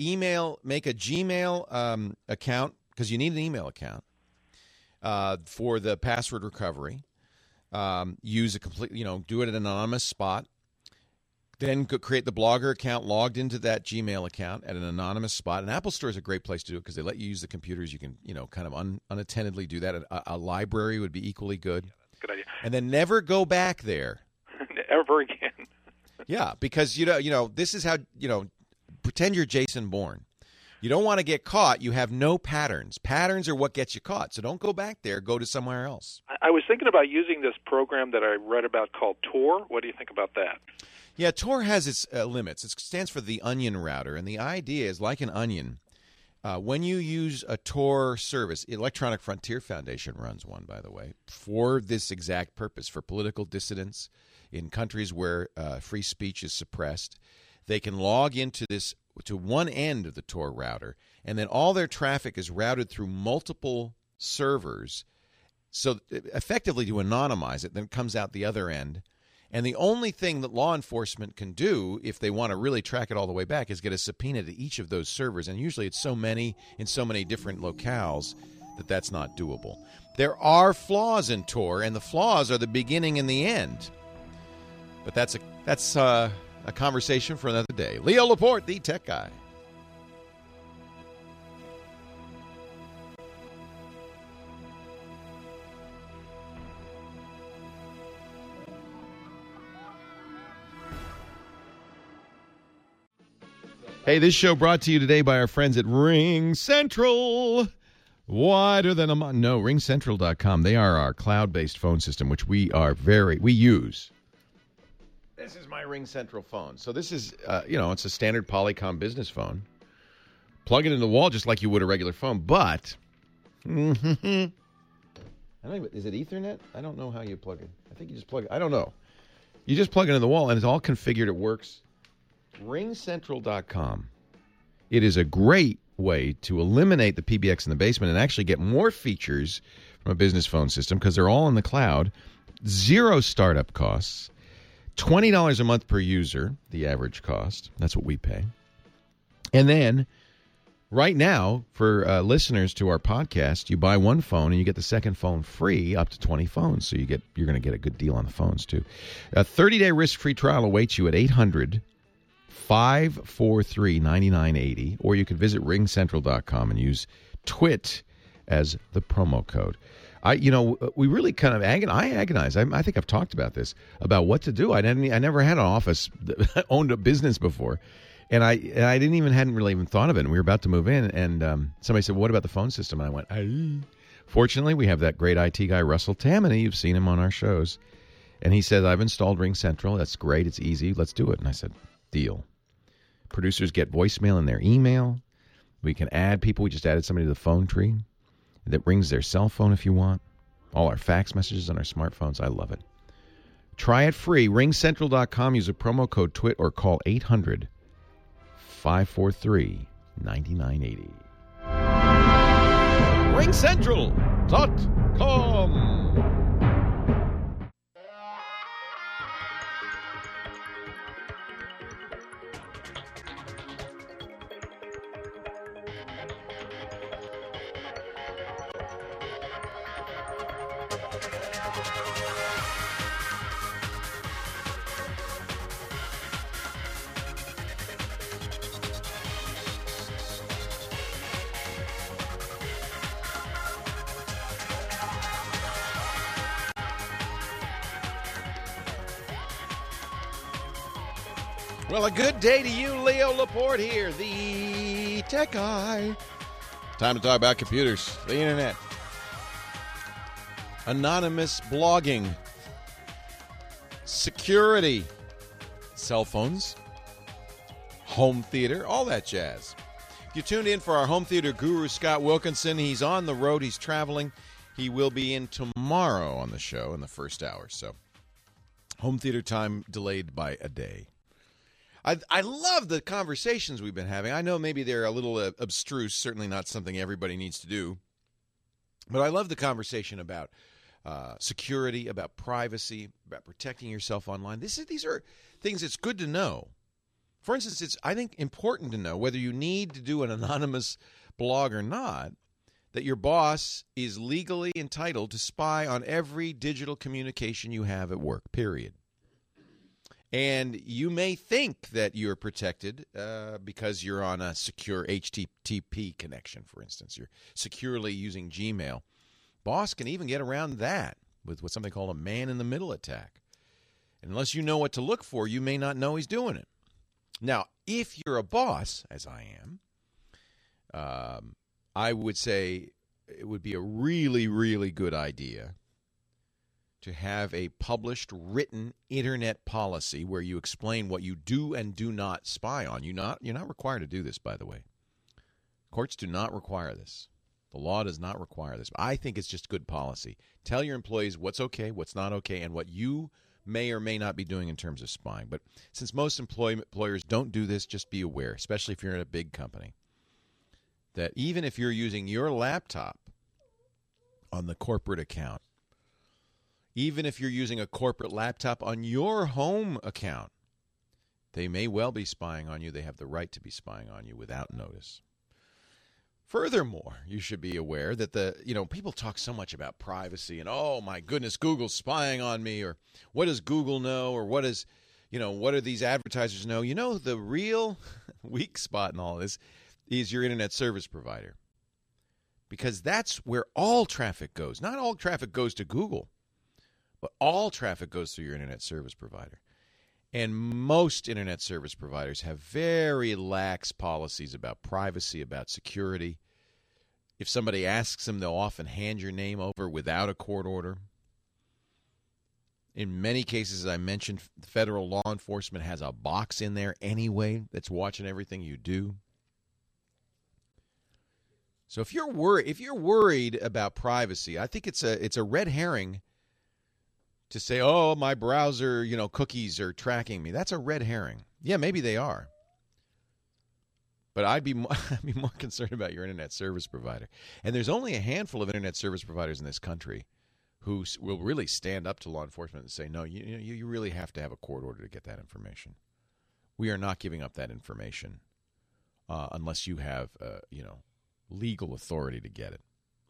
Gmail account, because you need an email account for the password recovery. Use a complete, do it at an anonymous spot. Then create the Blogger account logged into that Gmail account at an anonymous spot. And Apple Store is a great place to do it because they let you use the computers. You can, kind of unattendedly do that. A library would be equally good. Yeah, that's a good idea. And then never go back there. Ever again. Yeah, because, this is how, pretend you're Jason Bourne. You don't want to get caught. You have no patterns. Patterns are what gets you caught. So don't go back there. Go to somewhere else. I was thinking about using this program that I read about called Tor. What do you think about that? Yeah, Tor has its limits. It stands for the Onion Router, and the idea is, like an onion, when you use a Tor service, Electronic Frontier Foundation runs one, by the way, for this exact purpose, for political dissidents in countries where free speech is suppressed. They can log into to one end of the Tor router, and then all their traffic is routed through multiple servers, so effectively to anonymize it, then it comes out the other end. And the only thing that law enforcement can do, if they want to really track it all the way back, is get a subpoena to each of those servers. And usually it's so many in so many different locales that that's not doable. There are flaws in Tor, and the flaws are the beginning and the end. But that's a conversation for another day. Leo Laporte, the tech guy. Hey, this show brought to you today by our friends at Ring Central. Wider than a mile. No, ringcentral.com. They are our cloud-based phone system, which we use. This is my Ring Central phone. So this is, it's a standard Polycom business phone. Plug it in the wall just like you would a regular phone, but I don't even, is it Ethernet? I don't know how you plug it. I think you just plug it. I don't know. You just plug it in the wall, and it's all configured. It works. ringcentral.com. It is a great way to eliminate the PBX in the basement and actually get more features from a business phone system because they're all in the cloud. Zero startup costs. $20 a month per user, the average cost. That's what we pay. And then right now, for listeners to our podcast, you buy one phone and you get the second phone free, up to 20 phones. So you're going to get a good deal on the phones too. A 30-day risk-free trial awaits you at 800-543-9980, or you can visit ringcentral.com and use TWIT as the promo code. We really kind of agonize. I think I've talked about this, about what to do. I never had an office that owned a business before, and I hadn't really even thought of it. And we were about to move in, and somebody said, "What about the phone system?" And I went, "Aye." Fortunately, we have that great IT guy, Russell Tammany. You've seen him on our shows, and he said, "I've installed Ring Central. That's great. It's easy. Let's do it." And I said, "Deal." Producers get voicemail in their email. We can add people. We just added somebody to the phone tree that rings their cell phone if you want. All our fax messages on our smartphones. I love it. Try it free. Ringcentral.com. Use a promo code TWIT or call 800-543-9980. Ringcentral.com. Well, a good day to you, Leo Laporte here, the tech guy. Time to talk about computers, the internet, anonymous blogging, security, cell phones, home theater, all that jazz. If you tuned in for our home theater guru, Scott Wilkinson, he's on the road, he's traveling. He will be in tomorrow on the show in the first hour. So home theater time delayed by a day. I love the conversations we've been having. I know maybe they're a little abstruse, certainly not something everybody needs to do. But I love the conversation about security, about privacy, about protecting yourself online. These are things it's good to know. For instance, it's, I think, important to know whether you need to do an anonymous blog or not, that your boss is legally entitled to spy on every digital communication you have at work, period. And you may think that you're protected because you're on a secure HTTP connection, for instance. You're securely using Gmail. Boss can even get around that with what's something called a man-in-the-middle attack. And unless you know what to look for, you may not know he's doing it. Now, if you're a boss, as I am, I would say it would be a really, really good idea to have a published, written internet policy where you explain what you do and do not spy on. You're not required to do this, by the way. Courts do not require this. The law does not require this. I think it's just good policy. Tell your employees what's okay, what's not okay, and what you may or may not be doing in terms of spying. But since most employers don't do this, just be aware, especially if you're in a big company, that even if you're using your laptop on the corporate account, even if you're using a corporate laptop on your home account, they may well be spying on you. They have the right to be spying on you without notice. Furthermore, you should be aware that people talk so much about privacy and, oh my goodness, Google's spying on me, or what does Google know, or what do these advertisers know? The real weak spot in all this is your internet service provider, because that's where all traffic goes. Not all traffic goes to Google, but all traffic goes through your internet service provider. And most internet service providers have very lax policies about privacy, about security. If somebody asks them, they'll often hand your name over without a court order. In many cases, as I mentioned, federal law enforcement has a box in there anyway that's watching everything you do. So if you're worried about privacy, I think it's a red herring to say, oh, my browser, cookies are tracking me. That's a red herring. Yeah, maybe they are. But I'd be more concerned about your internet service provider. And there's only a handful of internet service providers in this country who will really stand up to law enforcement and say, no, you really have to have a court order to get that information. We are not giving up that information unless you have, legal authority to get it.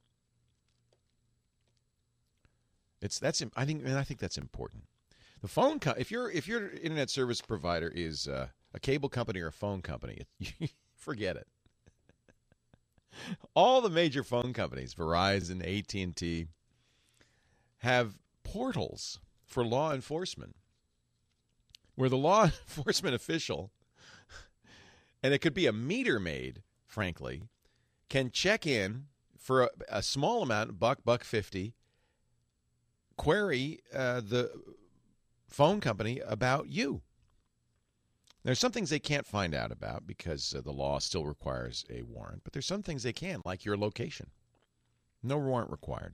I think that's important. The phone if your internet service provider is a cable company or a phone company, forget it. All the major phone companies, Verizon, AT&T, have portals for law enforcement where the law enforcement official, and it could be a meter maid, frankly, can check in for a small amount, $1.50, query the phone company about you. There's some things they can't find out about because the law still requires a warrant, but there's some things they can, like your location. No warrant required.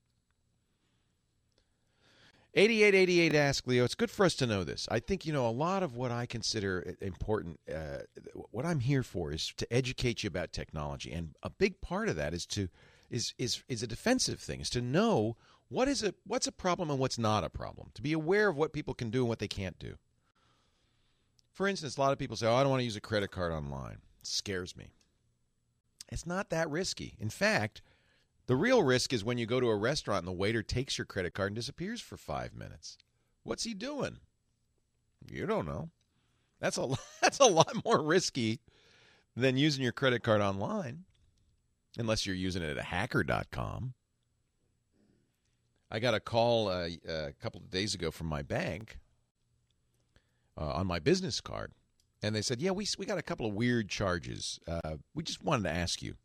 8888 Ask Leo. It's good for us to know this. I think, a lot of what I consider important, what I'm here for is to educate you about technology. And a big part of that is a defensive thing, is to know what's a problem and what's not a problem, to be aware of what people can do and what they can't do. For instance, a lot of people say, I don't want to use a credit card online. It scares me. It's not that risky. In fact, the real risk is when you go to a restaurant and the waiter takes your credit card and disappears for 5 minutes. What's he doing? You don't know. That's a lot more risky than using your credit card online, unless you're using it at hacker.com. I got a call a couple of days ago from my bank on my business card, and they said, yeah, we got a couple of weird charges. We just wanted to ask you,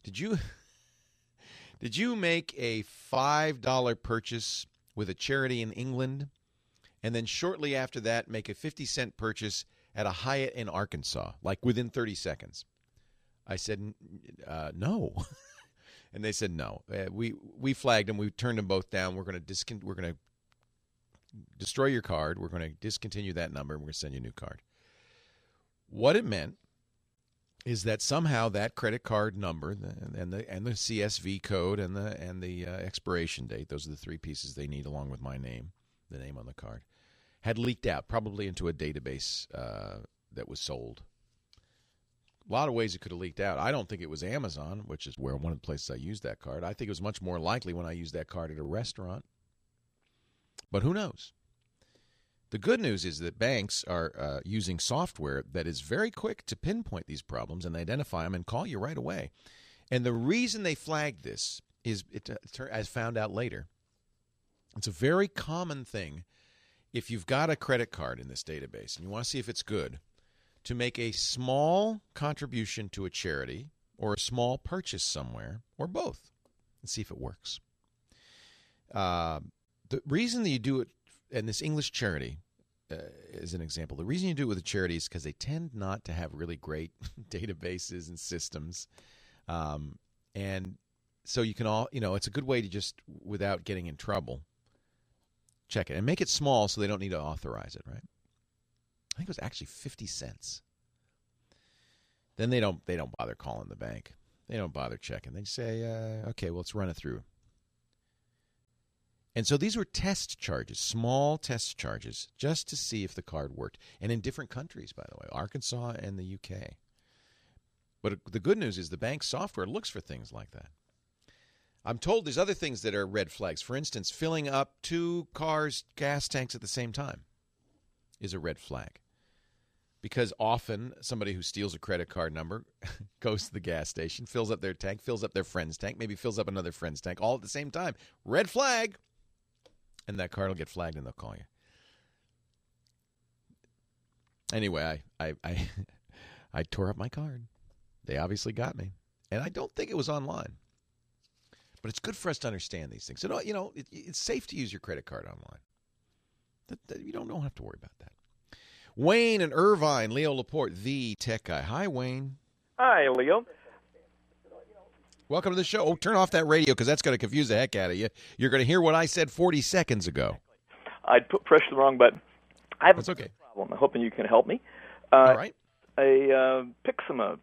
did you make a $5 purchase with a charity in England, and then shortly after that make a 50-cent purchase at a Hyatt in Arkansas, like within 30 seconds? I said, no. And they said, no. We flagged them. We turned them both down. We're going to destroy your card. We're going to discontinue that number, and we're going to send you a new card. What it meant is that somehow that credit card number and the CSV code and the expiration date, those are the three pieces they need along with my name, the name on the card, had leaked out, probably into a database that was sold. A lot of ways it could have leaked out. I don't think it was Amazon, which is where one of the places I used that card. I think it was much more likely when I used that card at a restaurant. But who knows? The good news is that banks are using software that is very quick to pinpoint these problems and identify them and call you right away. And the reason they flagged this is, as found out later, it's a very common thing if you've got a credit card in this database and you want to see if it's good, to make a small contribution to a charity or a small purchase somewhere, or both, and see if it works. The reason that you do it, and this English charity is an example, the reason you do it with a charity is because they tend not to have really great databases and systems. And so you can it's a good way to just, without getting in trouble, check it. And make it small so they don't need to authorize it, right? I think it was actually 50 cents. Then they don't bother calling the bank. They don't bother checking. They say, okay, well, let's run it through. And so these were test charges, small test charges, just to see if the card worked. And in different countries, by the way, Arkansas and the UK. But the good news is the bank software looks for things like that. I'm told there's other things that are red flags. For instance, filling up 2 cars' gas tanks at the same time is a red flag. Because often somebody who steals a credit card number goes to the gas station, fills up their tank, fills up their friend's tank, maybe fills up another friend's tank, all at the same time. Red flag. And that card will get flagged and they'll call you. Anyway, I tore up my card. They obviously got me. And I don't think it was online. But it's good for us to understand these things. So, it's safe to use your credit card online. You don't have to worry about that. Wayne and Irvine, Leo Laporte, the tech guy. Hi, Wayne. Hi, Leo. Welcome to the show. Oh, turn off that radio because that's going to confuse the heck out of you. You're going to hear what I said 40 seconds ago. I pressed the wrong button. I have That's okay. problem. I'm hoping you can help me. All right. A Pixma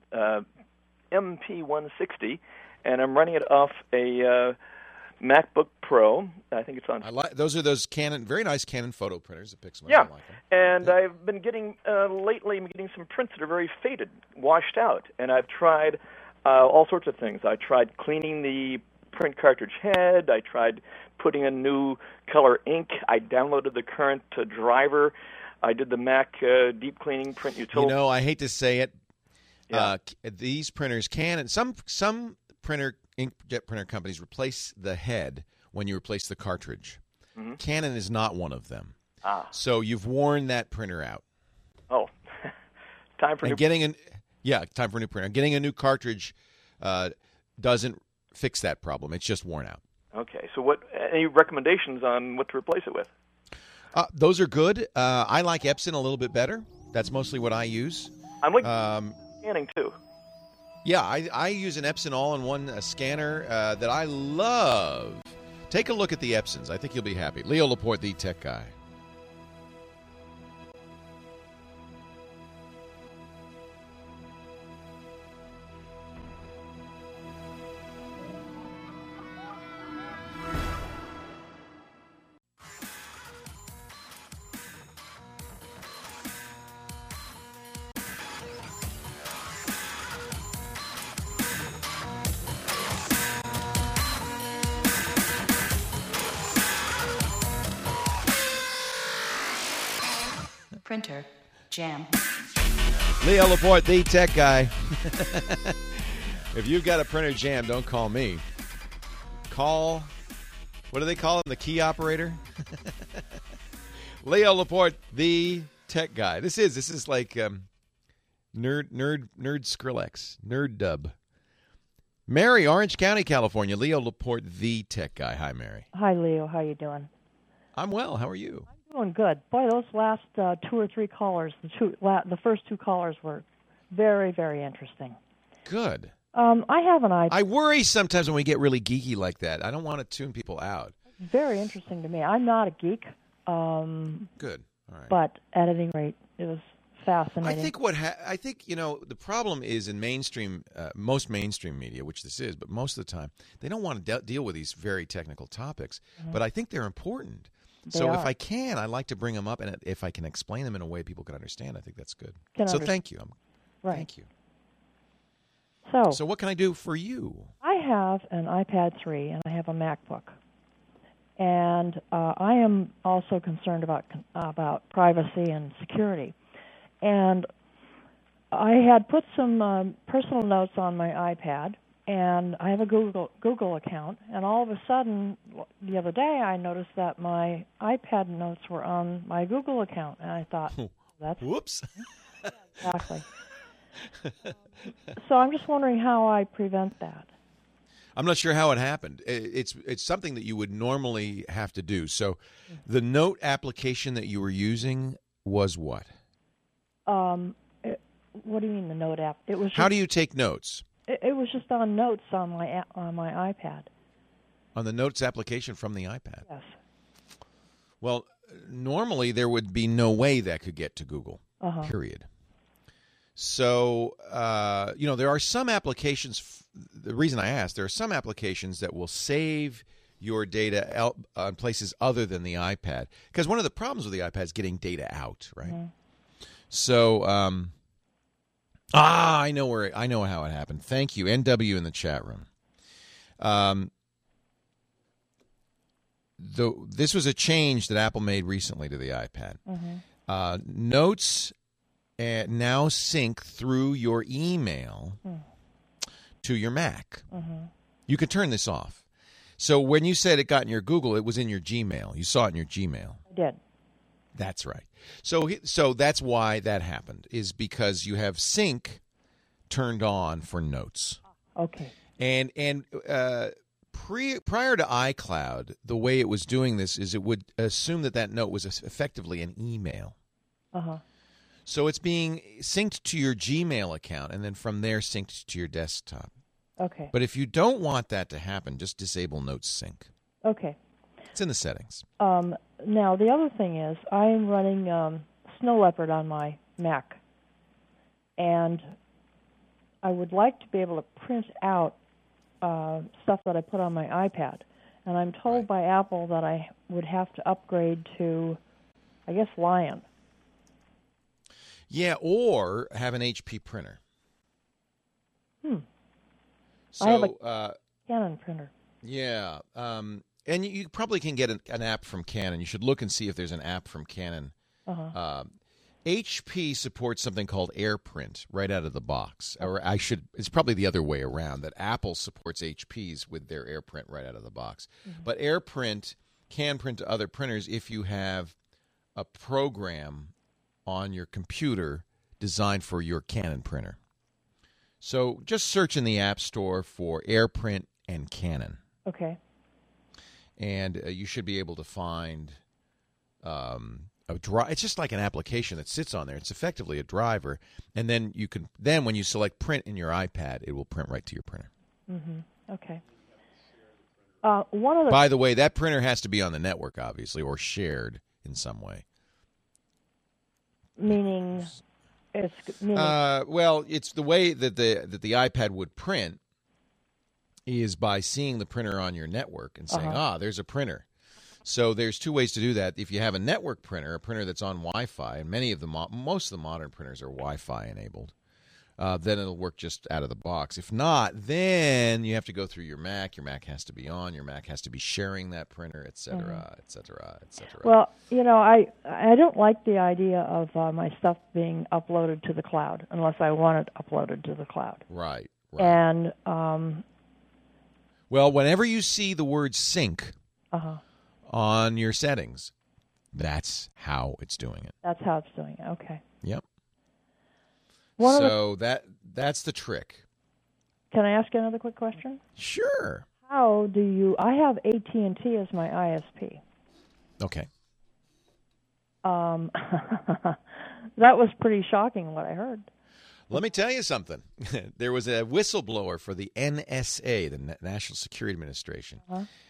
MP160, and I'm running it off a MacBook Pro. I think it's on. Those are those Canon, very nice Canon photo printers. The Pixma. Yeah, I like them. and I've been getting lately. I'm getting some prints that are very faded, washed out, and I've tried all sorts of things. I tried cleaning the print cartridge head. I tried putting a new color ink. I downloaded the current driver. I did the Mac deep cleaning print utility. I hate to say it. Yeah. These printers can, and some inkjet printer companies replace the head when you replace the cartridge. Mm-hmm. Canon is not one of them. So you've worn that printer out. Oh, time for time for a new printer. Getting a new cartridge doesn't fix that problem. It's just worn out. Okay. So any recommendations on what to replace it with? Those are good. I like Epson a little bit better. That's mostly what I use. I'm like scanning too. Yeah, I use an Epson all-in-one scanner that I love. Take a look at the Epsons. I think you'll be happy. Leo Laporte, the tech guy. Printer jam. Leo Laporte, the tech guy. If you've got a printer jam, don't call me. Call, what do they call him? The key operator? Leo Laporte, the tech guy. This is like nerd Skrillex, nerd dub. Mary, Orange County, California. Leo Laporte, the tech guy. Hi, Mary. Hi, Leo. How you doing? I'm well. How are you? Doing good. Boy, those last 2 or 3 callers, the first 2 callers were very, very interesting. Good. I have an iPad. I worry sometimes when we get really geeky like that. I don't want to tune people out. Very interesting to me. I'm not a geek. Good. All right. But at any rate, it was fascinating. I think the problem is in mainstream, most mainstream media, which this is, but most of the time they don't want to deal with these very technical topics. Mm-hmm. But I think they're important. So if I can, I like to bring them up, and if I can explain them in a way people can understand, I think that's good. Thank you. Right. Thank you. So what can I do for you? I have an iPad 3, and I have a MacBook. And I am also concerned about privacy and security. And I had put some personal notes on my iPad, and I have a Google account, and all of a sudden, the other day, I noticed that my iPad notes were on my Google account, and I thought, that's... Whoops. Exactly. So I'm just wondering how I prevent that. I'm not sure how it happened. It's something that you would normally have to do. So the note application that you were using was what? What do you mean the note app? It was. How do you take notes? It was just on notes on my iPad. On the notes application from the iPad? Yes. Well, normally there would be no way that could get to Google, period. So, there are some applications, the reason I asked, there are some applications that will save your data out on places other than the iPad. Because one of the problems with the iPad is getting data out, right? Mm-hmm. So, I know how it happened. Thank you, NW in the chat room. This was a change that Apple made recently to the iPad. Notes now sync through your email to your Mac. You can turn this off. So when you said it got in your Google, it was in your Gmail. You saw it in your Gmail. I did. That's right. So that's why that happened, is because you have sync turned on for Notes. Okay. And prior to iCloud, the way it was doing this is it would assume that note was effectively an email. So it's being synced to your Gmail account, and then from there synced to your desktop. Okay. But if you don't want that to happen, just disable Notes Sync. Okay. It's in the settings. Now, the other thing is I am running Snow Leopard on my Mac, and I would like to be able to print out stuff that I put on my iPad. And I'm told by Apple that I would have to upgrade to, I guess, Lion. Yeah, or have an HP printer. So, I have a Canon printer. Yeah. And you probably can get an app from Canon. You should look and see if there's an app from Canon. HP supports something called AirPrint right out of the box. Or it's probably the other way around, that Apple supports HP's with their AirPrint right out of the box. But AirPrint can print to other printers if you have a program on your computer designed for your Canon printer. So just search in the App Store for AirPrint and Canon. Okay. And you should be able to find it's just like an application that sits on there. It's effectively a driver, and then when you select print in your iPad, it will print right to your printer. Okay. By the way, that printer has to be on the network, obviously, or shared in some way. Meaning, well, it's the way that the iPad would print is by seeing the printer on your network and saying, there's a printer. So there's two ways to do that. If you have a network printer, a printer that's on Wi-Fi, and most of the modern printers are Wi-Fi enabled, then it'll work just out of the box. If not, then you have to go through your Mac. Your Mac has to be on. Your Mac has to be sharing that printer, et cetera, et cetera, et cetera. Well, I don't like the idea of my stuff being uploaded to the cloud unless I want it uploaded to the cloud. Right. And well, whenever you see the word sync on your settings, that's how it's doing it. That's how it's doing it. Okay. Yep. That's the trick. Can I ask you another quick question? Sure. I have AT&T as my ISP. Okay. That was pretty shocking what I heard. Let me tell you something. There was a whistleblower for the NSA, the National Security Administration,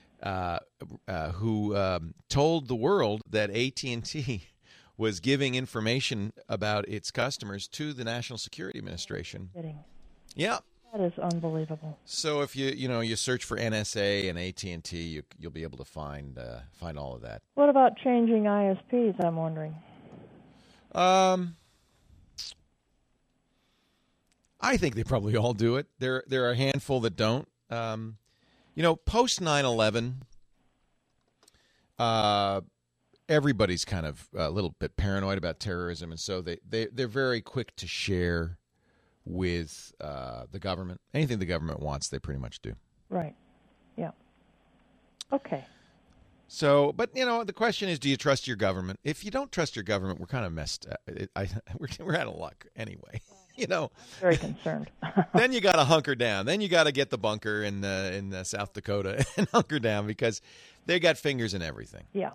who told the world that AT&T was giving information about its customers to the National Security Administration. Kidding. Yeah. That is unbelievable. So if you search for NSA and AT&T, you'll be able to find all of that. What about changing ISPs, I'm wondering? I think they probably all do it. There are a handful that don't. Post 9/11, everybody's kind of a little bit paranoid about terrorism, and so they're very quick to share with the government. Anything the government wants, they pretty much do. Right. Yeah. Okay. So, but the question is, do you trust your government? If you don't trust your government, we're kind of messed up. We're out of luck anyway. Very concerned. Then you got to hunker down. Then you got to get the bunker in South Dakota and hunker down because they got fingers in everything. Yeah.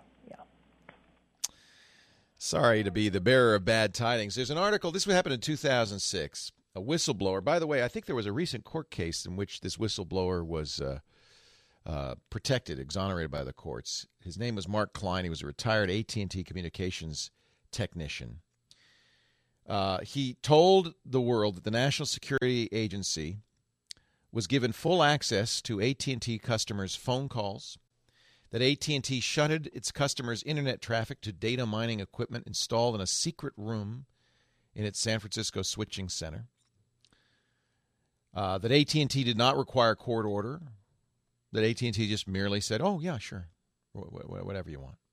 Sorry to be the bearer of bad tidings. There's an article. This happened in 2006. A whistleblower. By the way, I think there was a recent court case in which this whistleblower was protected, exonerated by the courts. His name was Mark Klein. He was a retired AT&T communications technician. He told the world that the National Security Agency was given full access to AT&T customers' phone calls, that AT&T shuttered its customers' internet traffic to data mining equipment installed in a secret room in its San Francisco switching center, that AT&T did not require a court order, that AT&T just merely said, oh, yeah, sure, whatever you want.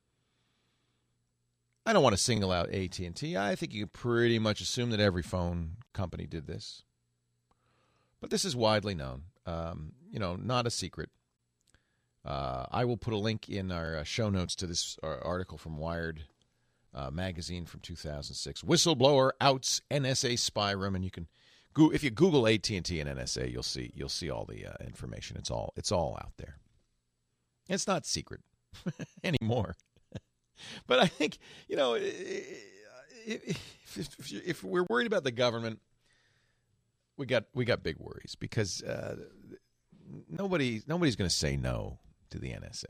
I don't want to single out AT&T. I think you can pretty much assume that every phone company did this. But this is widely known, not a secret. I will put a link in our show notes to this article from Wired magazine from 2006. Whistleblower outs NSA spy room, and you can, if you Google AT&T and NSA, you'll see all the information. It's all out there. It's not secret anymore. But I think if we're worried about the government, we got big worries because nobody's going to say no to the NSA.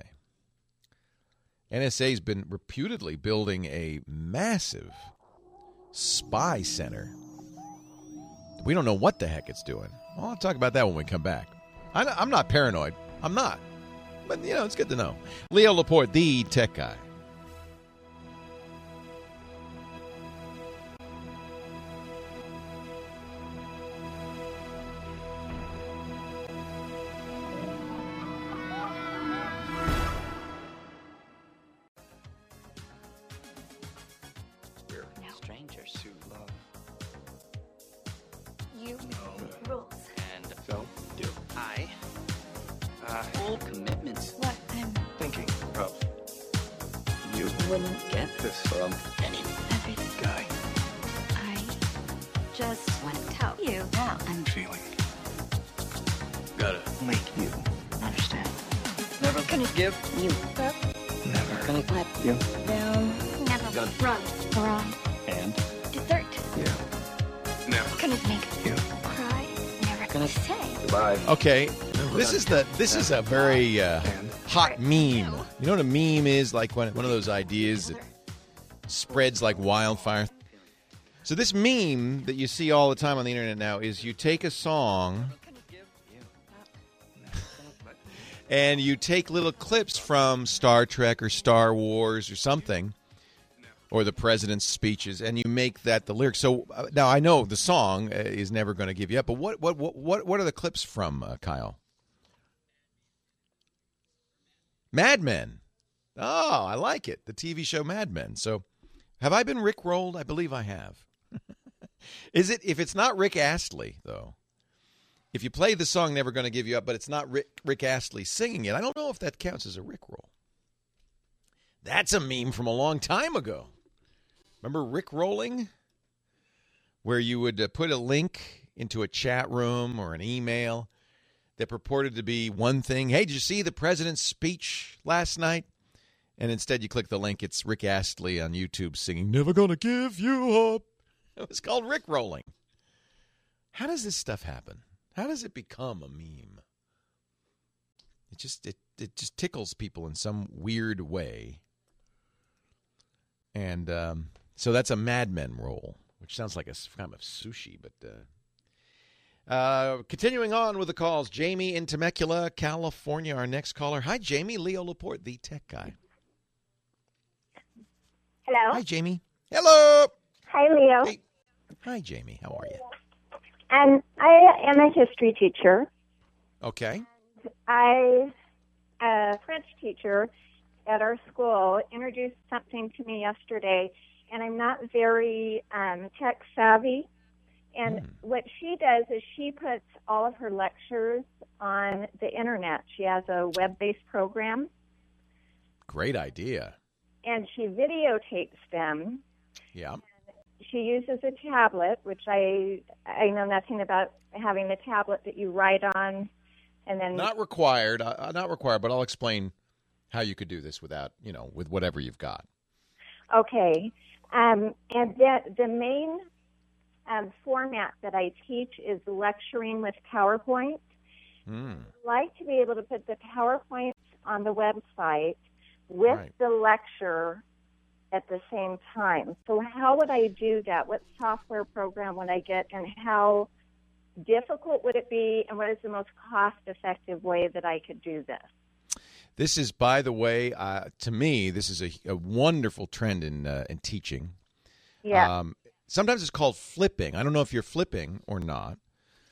NSA's been reputedly building a massive spy center. We don't know what the heck it's doing. Well, I'll talk about that when we come back. I'm not paranoid. I'm not. But, it's good to know. Leo Laporte, the tech guy. Strangers who love you rules. And so do I. Full commitments. What I'm Thinking of you. Wouldn't get this from any everything. guy. I just want to tell you now I'm Feeling. Gotta make you understand. Never gonna give you up, Never gonna let you down, never Gonna run wrong, and desert, you. Never gonna make you. cry, never gonna say. Goodbye. Okay, this is a very hot meme. You know what a meme is? Like one of those ideas that spreads like wildfire. So this meme that you see all the time on the internet now is you take a song and you take little clips from Star Trek or Star Wars or something, or the president's speeches, and you make that the lyrics. So now I know the song is Never Gonna Give You Up, but what are the clips from, Kyle? Mad Men. Oh, I like it. The TV show Mad Men. So have I been Rick-rolled? I believe I have. If it's not Rick Astley, though, if you play the song Never Gonna Give You Up, but it's not Rick Astley singing it, I don't know if that counts as a Rick-roll. That's a meme from a long time ago. Remember Rick-rolling? Where you would put a link into a chat room or an email that purported to be one thing. Hey, did you see the president's speech last night? And instead you click the link. It's Rick Astley on YouTube singing, Never Gonna Give You Up. It was called Rick-rolling. How does this stuff happen? How does it become a meme? It just tickles people in some weird way. And so that's a Mad Men roll, which sounds like a kind of sushi. But continuing on with the calls, Jamie in Temecula, California, our next caller. Hi, Jamie. Leo Laporte, the tech guy. Hello. Hi, Jamie. Hello. Hi, Leo. Hey. Hi, Jamie. How are you? I am a history teacher. Okay. A French teacher at our school introduced something to me yesterday, and I'm not very tech savvy. And what she does is she puts all of her lectures on the internet. She has a web-based program. Great idea. And she videotapes them. Yeah. She uses a tablet, which I know nothing about having the tablet that you write on, and then not required, but I'll explain how you could do this without, with whatever you've got. Okay, and the main format that I teach is lecturing with PowerPoint. I'd like to be able to put the PowerPoints on the website with the lecture at the same time. So how would I do that? What software program would I get, and how difficult would it be, and what is the most cost-effective way that I could do this? This is, by the way, to me, this is a wonderful trend in teaching. Yeah. Sometimes it's called flipping. I don't know if you're flipping or not.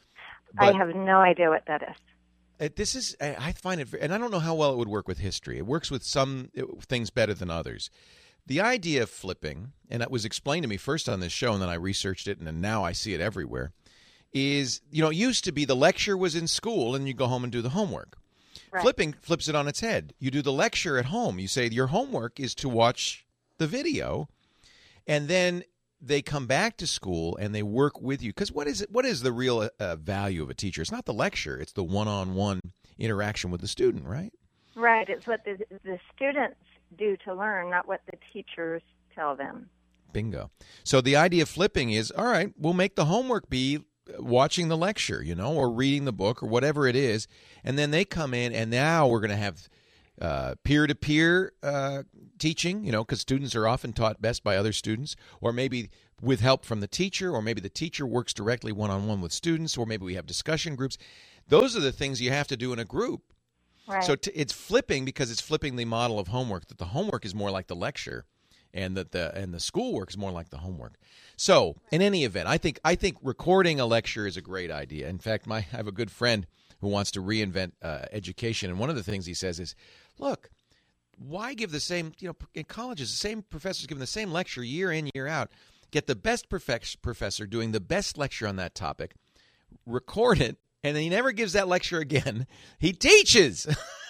I have no idea what that is. This is, I find it, and I don't know how well it would work with history. It works with some things better than others. The idea of flipping, and it was explained to me first on this show, and then I researched it, and then now I see it everywhere, is, it used to be the lecture was in school, and you go home and do the homework. Right. Flipping flips it on its head. You do the lecture at home. You say your homework is to watch the video, and then they come back to school and they work with you. Because what is the real value of a teacher? It's not the lecture. It's the one-on-one interaction with the student, right? Right. It's what the students do to learn, not what the teachers tell them. Bingo. So the idea of flipping is, all right, we'll make the homework be watching the lecture, or reading the book or whatever it is. And then they come in, and now we're going to have peer-to-peer teaching, because students are often taught best by other students, or maybe with help from the teacher, or maybe the teacher works directly one-on-one with students, or maybe we have discussion groups. Those are the things you have to do in a group. Right. So it's flipping because it's flipping the model of homework, that the homework is more like the lecture, and that the schoolwork is more like the homework. So in any event, I think recording a lecture is a great idea. In fact, I have a good friend who wants to reinvent education, and one of the things he says is, look, why give the same, in colleges, the same professors giving the same lecture year in, year out, get the best professor doing the best lecture on that topic, record it, and then he never gives that lecture again. He teaches.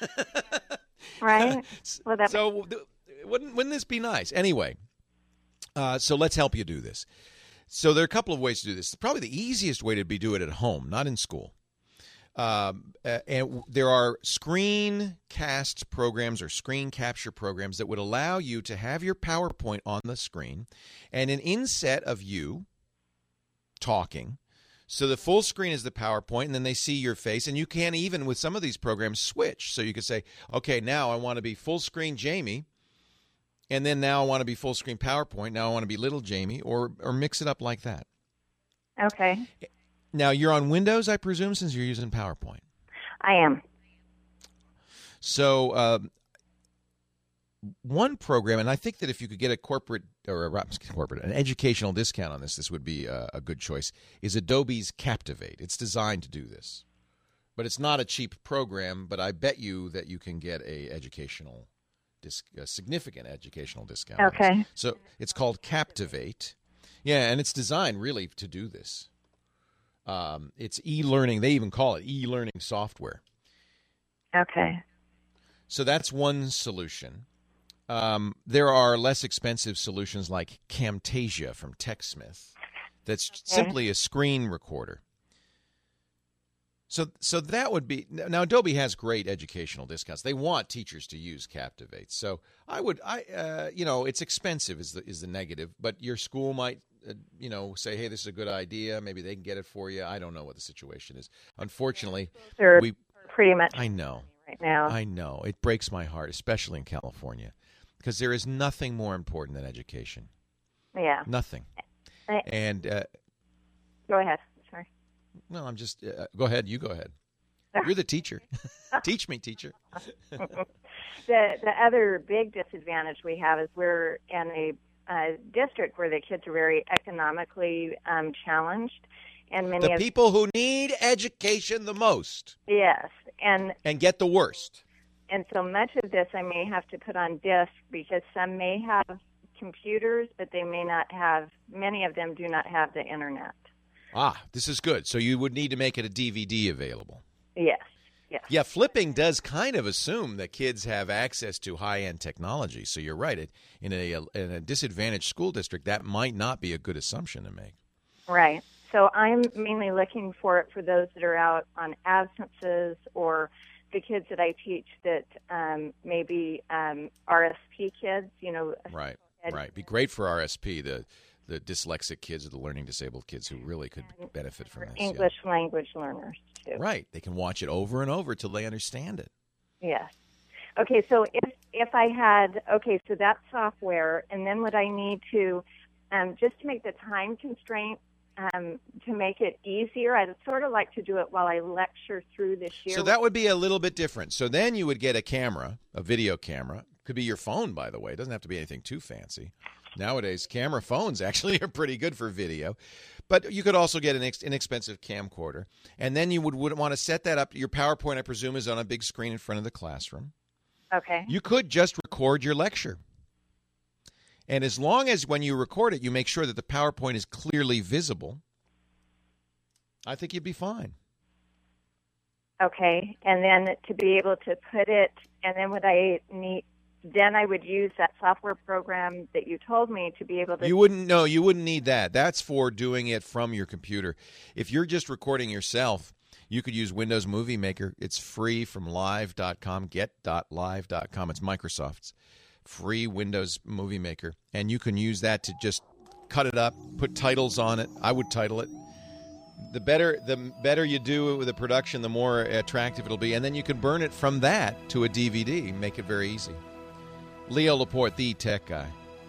Right. Well, so wouldn't this be nice? Anyway, so let's help you do this. So there are a couple of ways to do this. Probably the easiest way to do it at home, not in school. And there are screencast programs or screen capture programs that would allow you to have your PowerPoint on the screen and an inset of you talking. So the full screen is the PowerPoint, and then they see your face. And you can even, with some of these programs, switch. So you could say, okay, now I want to be full screen Jamie, and then now I want to be full screen PowerPoint. Now I want to be little Jamie, or mix it up like that. Okay. Now, you're on Windows, I presume, since you're using PowerPoint. I am. So one program, and I think that if you could get an educational discount on this would be a good choice, is Adobe's Captivate. It's designed to do this. But it's not a cheap program, but I bet you that you can get a significant educational discount. Okay. So it's called Captivate. Yeah, and it's designed really to do this. It's e-learning. They even call it e-learning software. Okay. So that's one solution. There are less expensive solutions like Camtasia from TechSmith. That's simply a screen recorder. So that would be now. Adobe has great educational discounts. They want teachers to use Captivate. So it's expensive is the negative, but your school might say, hey, this is a good idea. Maybe they can get it for you. I don't know what the situation is. Unfortunately, we pretty much. I know. Right now. I know. It breaks my heart, especially in California, because there is nothing more important than education. Yeah. Nothing. And go ahead. Sorry. Well, I'm just go ahead. You go ahead. You're the teacher. Teach me, teacher. The other big disadvantage we have is we're in a district where the kids are very economically challenged, and many the people who need education the most. Yes, and get the worst. And so much of this I may have to put on disc because some may have computers, but they may not have. Many of them do not have the internet. This is good. So you would need to make it a DVD available. Yes. Yes. Yeah, flipping does kind of assume that kids have access to high-end technology. So you're right. In a disadvantaged school district, that might not be a good assumption to make. Right. So I'm mainly looking for it for those that are out on absences or the kids that I teach that maybe RSP kids, Right. Right. Be great for RSP, the dyslexic kids or the learning disabled kids who really could benefit from this. English language learners, too. Right. They can watch it over and over till they understand it. Yes. Okay, so if I had, so that software, and then would I need to, just to make the time constraint, to make it easier, I'd sort of like to do it while I lecture through this year. So that would be a little bit different. So then you would get a camera, a video camera. Could be your phone, by the way. It doesn't have to be anything too fancy. Nowadays, camera phones actually are pretty good for video. But you could also get an inexpensive camcorder. And then you would want to set that up. Your PowerPoint, I presume, is on a big screen in front of the classroom. Okay. You could just record your lecture. And as long as when you record it, you make sure that the PowerPoint is clearly visible, I think you'd be fine. Okay. And then to be able to put it, and then then I would use that software program that you told me to be able to... You wouldn't need that. That's for doing it from your computer. If you're just recording yourself, you could use Windows Movie Maker. It's free from live.com, get.live.com. It's Microsoft's free Windows Movie Maker. And you can use that to just cut it up, put titles on it. I would title it. The better you do it with the production, the more attractive it'll be. And then you can burn it from that to a DVD, make it very easy. Leo Laporte, the tech guy.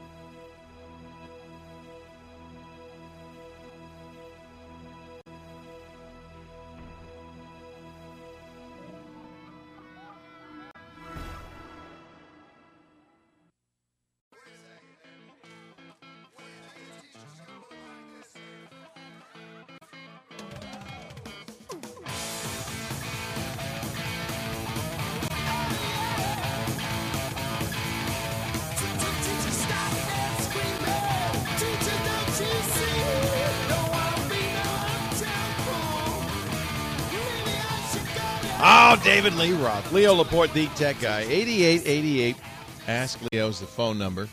Oh, David Lee Roth. Leo Laporte, the tech guy. 8888. Ask Leo's the phone number.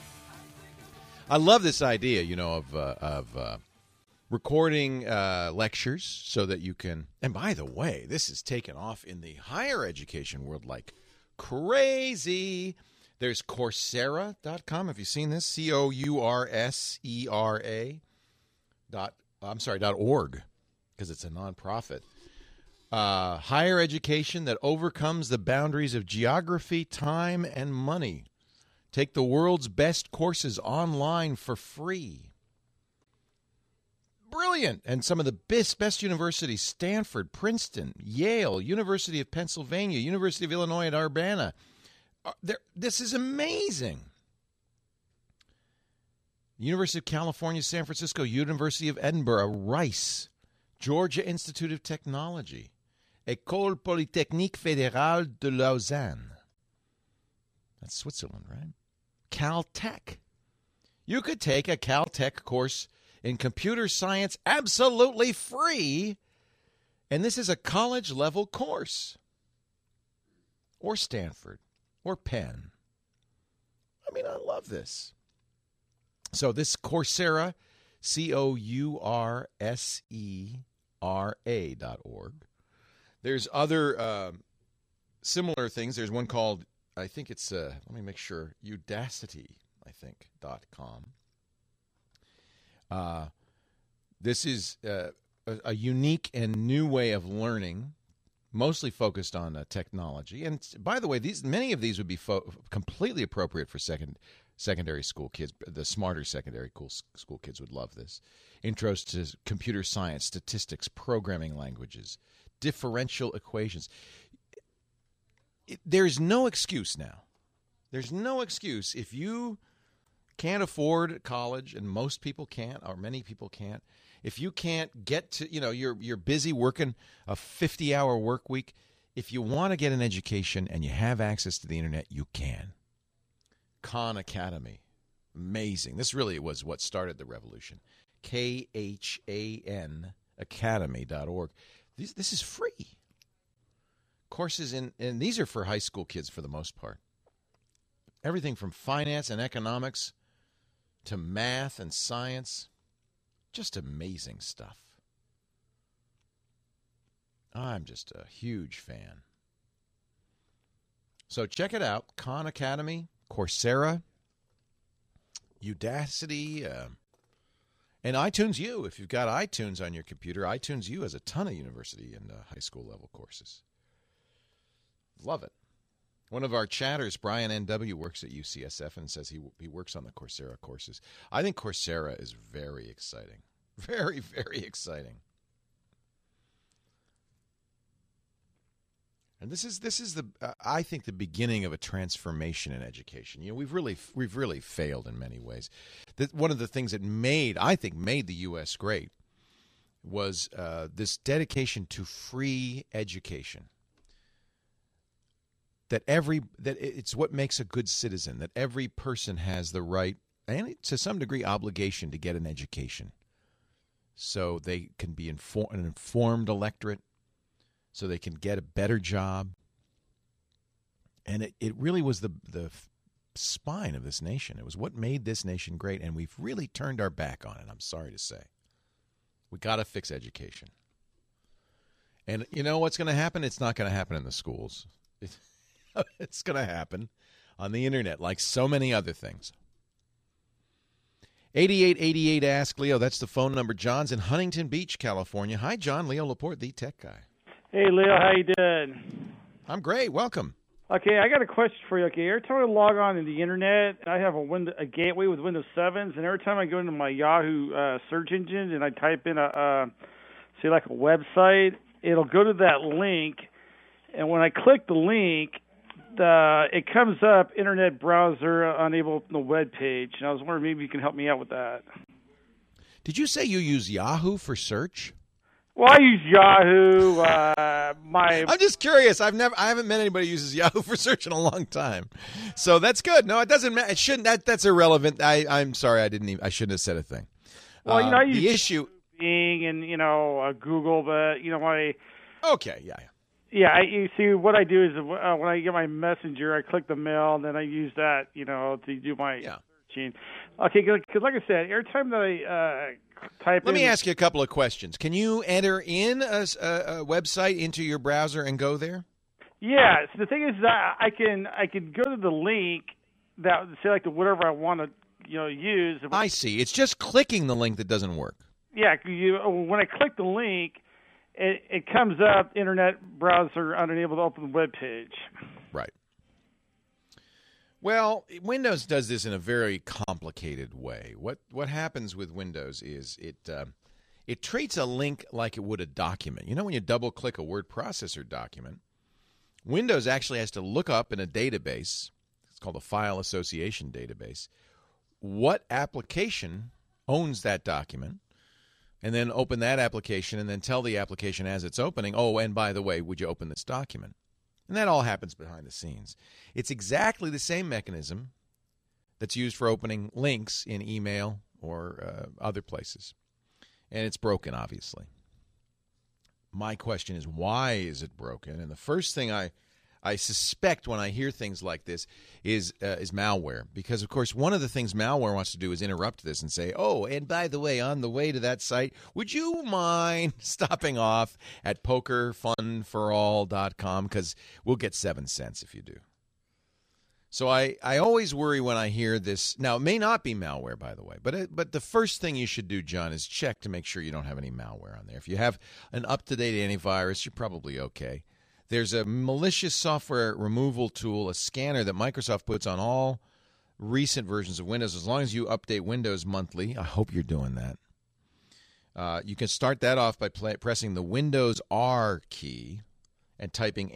I love this idea, of recording lectures so that you can... And by the way, this is taken off in the higher education world like crazy. There's Coursera.com. Have you seen this? Coursera.org, because it's a nonprofit. Higher education that overcomes the boundaries of geography, time, and money. Take the world's best courses online for free. Brilliant. And some of the best universities, Stanford, Princeton, Yale, University of Pennsylvania, University of Illinois at Urbana. This is amazing. University of California, San Francisco, University of Edinburgh, Rice, Georgia Institute of Technology, École Polytechnique Fédérale de Lausanne. That's Switzerland, right? Caltech. You could take a Caltech course in computer science absolutely free, and this is a college-level course. Or Stanford, or Penn. I mean, I love this. So this Coursera, Coursera.org. There's other similar things. There's one called, I think it's, let me make sure, Udacity, .com. This is a unique and new way of learning, mostly focused on technology. And by the way, many of these would be completely appropriate for secondary school kids. The smarter secondary school kids would love this. Intros to computer science, statistics, programming languages, differential equations. There's no excuse now. There's no excuse if you can't afford college, and most people can't, or many people can't. If you can't get to, you're busy working a 50-hour work week. If you want to get an education and you have access to the internet, you can. Khan Academy. Amazing. This really was what started the revolution. KHAN Academy.org. This is free. Courses and these are for high school kids for the most part. Everything from finance and economics to math and science. Just amazing stuff. I'm just a huge fan. So check it out. Khan Academy, Coursera, Udacity, and iTunes U. If you've got iTunes on your computer, iTunes U has a ton of university and high school level courses. Love it. One of our chatters, Brian N.W., works at UCSF and says he works on the Coursera courses. I think Coursera is very exciting. Very, very exciting. And this is the I think the beginning of a transformation in education. We've really failed in many ways. One of the things that made the U.S. great was this dedication to free education. That it's what makes a good citizen. That every person has the right and to some degree obligation to get an education, so they can be an informed electorate. So they can get a better job. And it really was the spine of this nation. It was what made this nation great, and we've really turned our back on it, I'm sorry to say. We got to fix education. And you know what's going to happen? It's not going to happen in the schools. It's going to happen on the internet, like so many other things. 8888 Ask Leo, that's the phone number. John's in Huntington Beach, California. Hi, John. Leo Laporte, the tech guy. Hey, Leo, how you doing? I'm great. Welcome. Okay, I got a question for you. Okay, every time I log on to the internet, I have a gateway with Windows 7s, and every time I go into my Yahoo search engine and I type in say like a website, it'll go to that link, and when I click the link, it comes up Internet Browser unable to open the web page. And I was wondering maybe you can help me out with that. Did you say you use Yahoo for search? Well, I use Yahoo. I'm just curious. I haven't met anybody who uses Yahoo for search in a long time, so that's good. No, it doesn't matter. It shouldn't. That's irrelevant. I'm sorry. I shouldn't have said a thing. Well, I use the issue Bing and Google, but Okay. Yeah. Yeah. You see, what I do is when I get my Messenger, I click the mail, and then I use that, to do my searching. Okay, because like I said, every time that I type Let me ask you a couple of questions. Can you enter in a website into your browser and go there? Yeah. So the thing is that I can go to the link that say like whatever I want to use. I see. It's just clicking the link that doesn't work. Yeah. When I click the link, it comes up Internet Browser unable to open the web page. Right. Well, Windows does this in a very complicated way. What happens with Windows is it treats a link like it would a document. When you double-click a word processor document, Windows actually has to look up in a database, it's called a file association database, what application owns that document, and then open that application and then tell the application as it's opening, oh, and by the way, would you open this document? And that all happens behind the scenes. It's exactly the same mechanism that's used for opening links in email or other places. And it's broken, obviously. My question is, why is it broken? And the first thing I suspect when I hear things like this is malware. Because, of course, one of the things malware wants to do is interrupt this and say, oh, and by the way, on the way to that site, would you mind stopping off at pokerfunforall.com? Because we'll get 7 cents if you do. So I always worry when I hear this. Now, it may not be malware, by the way, but the first thing you should do, John, is check to make sure you don't have any malware on there. If you have an up-to-date antivirus, you're probably okay. There's a malicious software removal tool, a scanner that Microsoft puts on all recent versions of Windows. As long as you update Windows monthly, I hope you're doing that. You can start that off by pressing the Windows R key and typing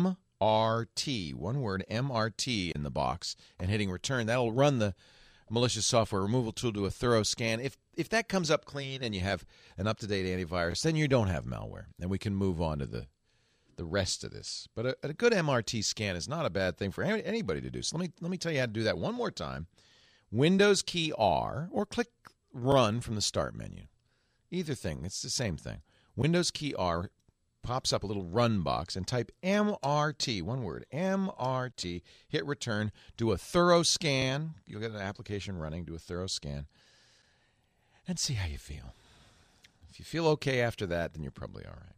MRT, one word, MRT in the box, and hitting return. That'll run the malicious software removal tool to a thorough scan. If that comes up clean and you have an up-to-date antivirus, then you don't have malware, and we can move on to the rest of this. But a good MRT scan is not a bad thing for anybody to do. So let me tell you how to do that one more time. Windows key R, or click Run from the Start menu. Either thing. It's the same thing. Windows key R pops up a little run box and type MRT, one word, MRT, hit return, do a thorough scan. You'll get an application running, do a thorough scan, and see how you feel. If you feel okay after that, then you're probably all right.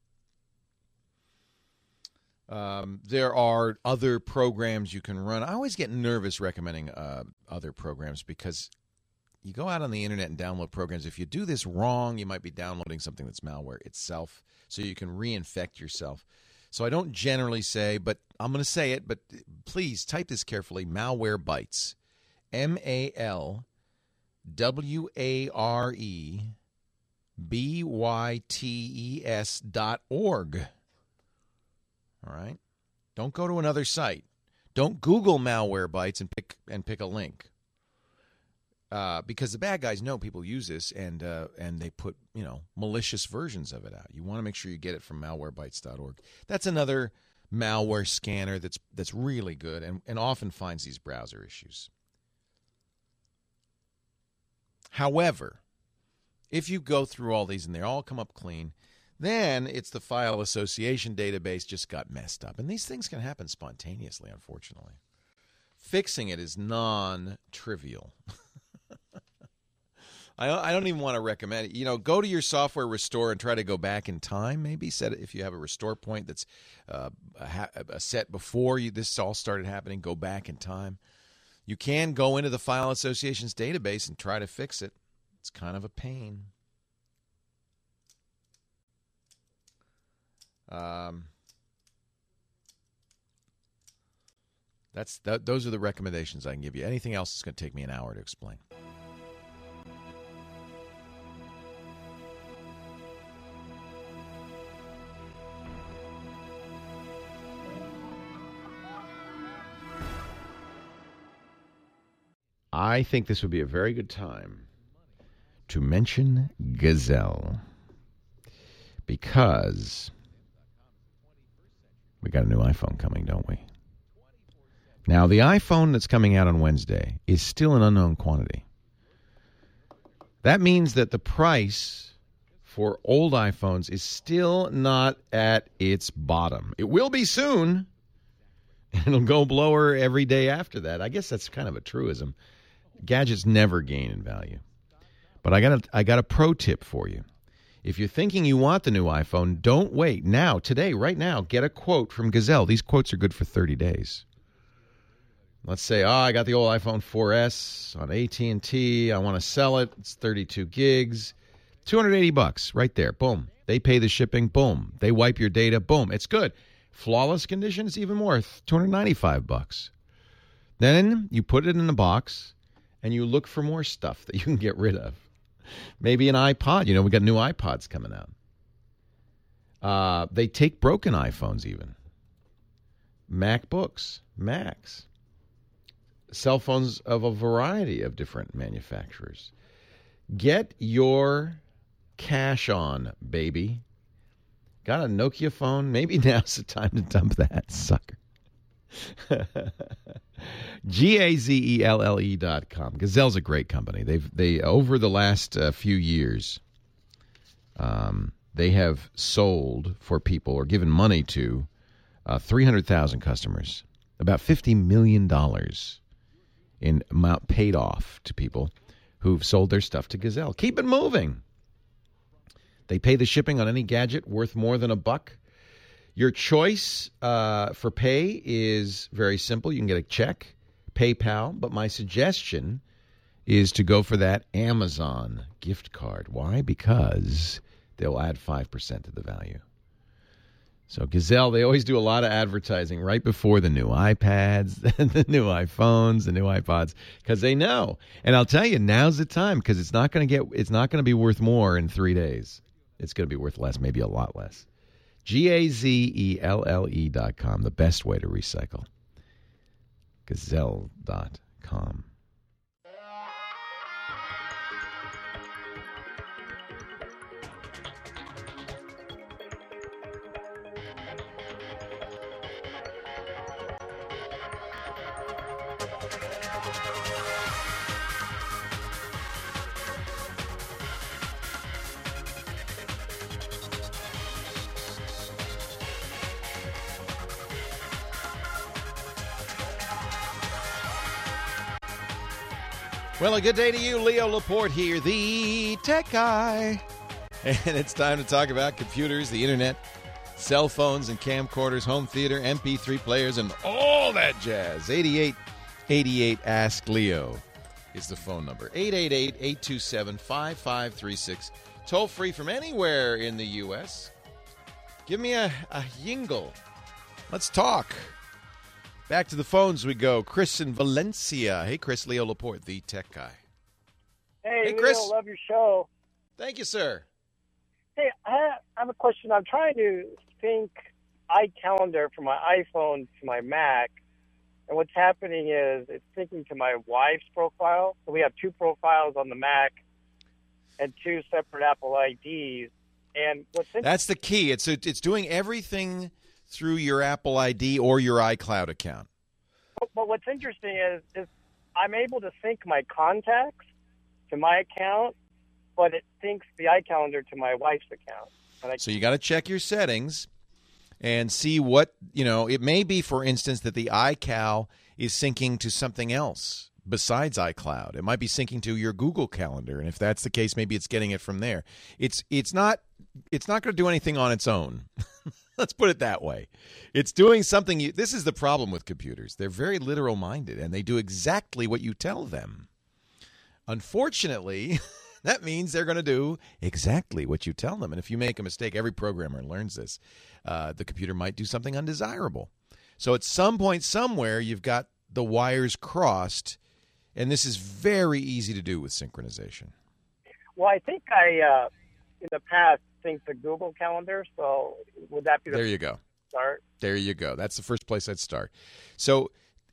There are other programs you can run. I always get nervous recommending other programs because you go out on the internet and download programs. If you do this wrong, you might be downloading something that's malware itself, so you can reinfect yourself. So I don't generally say, but I'm going to say it, but please type this carefully, Malwarebytes, MALWAREBYTES.org. All right? Don't go to another site. Don't Google Malwarebytes and pick a link. Because the bad guys know people use this, and they put malicious versions of it out. You want to make sure you get it from malwarebytes.org. That's another malware scanner that's really good and often finds these browser issues. However, if you go through all these and they all come up clean, then it's the file association database just got messed up. And these things can happen spontaneously, unfortunately. Fixing it is non-trivial. I don't even want to recommend it. Go to your software restore and try to go back in time. Maybe set it, if you have a restore point that's a set before this all started happening, go back in time. You can go into the file associations database and try to fix it. It's kind of a pain. Those are the recommendations I can give you. Anything else is going to take me an hour to explain. I think this would be a very good time to mention Gazelle, because we got a new iPhone coming, don't we? Now, the iPhone that's coming out on Wednesday is still an unknown quantity. That means that the price for old iPhones is still not at its bottom. It will be soon, and it'll go lower every day after that. I guess that's kind of a truism. Gadgets never gain in value. But I got a pro tip for you. If you're thinking you want the new iPhone, don't wait. Now, today, right now, get a quote from Gazelle. These quotes are good for 30 days. Let's say, I got the old iPhone 4S on AT&T. I want to sell it. It's 32 gigs. $280 right there. Boom. They pay the shipping. Boom. They wipe your data. Boom. It's good. Flawless condition, it's even more. $295. Then you put it in a box, and you look for more stuff that you can get rid of. Maybe an iPod. We got new iPods coming out. They take broken iPhones even. MacBooks, Macs. Cell phones of a variety of different manufacturers. Get your cash on, baby. Got a Nokia phone? Maybe now's the time to dump that sucker. GAZELLE.com. Gazelle's a great company. They over the last few years, they have sold for people or given money to 300,000 customers, about $50 million in amount paid off to people who've sold their stuff to Gazelle. Keep it moving. They pay the shipping on any gadget worth more than $1. Your choice for pay is very simple. You can get a check, PayPal, but my suggestion is to go for that Amazon gift card. Why? Because they'll add 5% to the value. So Gazelle, they always do a lot of advertising right before the new iPads, the new iPhones, the new iPods, because they know. And I'll tell you, now's the time, because it's not going to be worth more in 3 days. It's going to be worth less, maybe a lot less. GAZELLE.com, the best way to recycle. Gazelle.com. Well, a good day to you. Leo Laporte here, the tech guy. And it's time to talk about computers, the internet, cell phones and camcorders, home theater, MP3 players, and all that jazz. 8888 Ask Leo is the phone number. 888-827-5536. Toll free from anywhere in the U.S. Give me a yingle. Let's talk. Back to the phones we go. Chris in Valencia. Hey, Chris. Leo Laporte, the tech guy. Hey, Chris. Leo, love your show. Thank you, sir. Hey, I have a question. I'm trying to think iCalendar from my iPhone to my Mac, and what's happening is it's syncing to my wife's profile. So we have two profiles on the Mac and two separate Apple IDs. And that's the key. It's doing everything through your Apple ID or your iCloud account. But what's interesting is I'm able to sync my contacts to my account, but it syncs the iCalendar to my wife's account. So you got to check your settings and see what, it may be, for instance, that the iCal is syncing to something else besides iCloud. It might be syncing to your Google Calendar, and if that's the case, maybe it's getting it from there. It's not going to do anything on its own. Let's put it that way. It's doing something. This is the problem with computers. They're very literal-minded, and they do exactly what you tell them. Unfortunately, that means they're going to do exactly what you tell them. And if you make a mistake, every programmer learns this, the computer might do something undesirable. So at some point somewhere, you've got the wires crossed, and this is very easy to do with synchronization. Well, I think I, in the past, synced the Google Calendar, so would that be the There you go. Start? There you go. That's the first place I'd start. So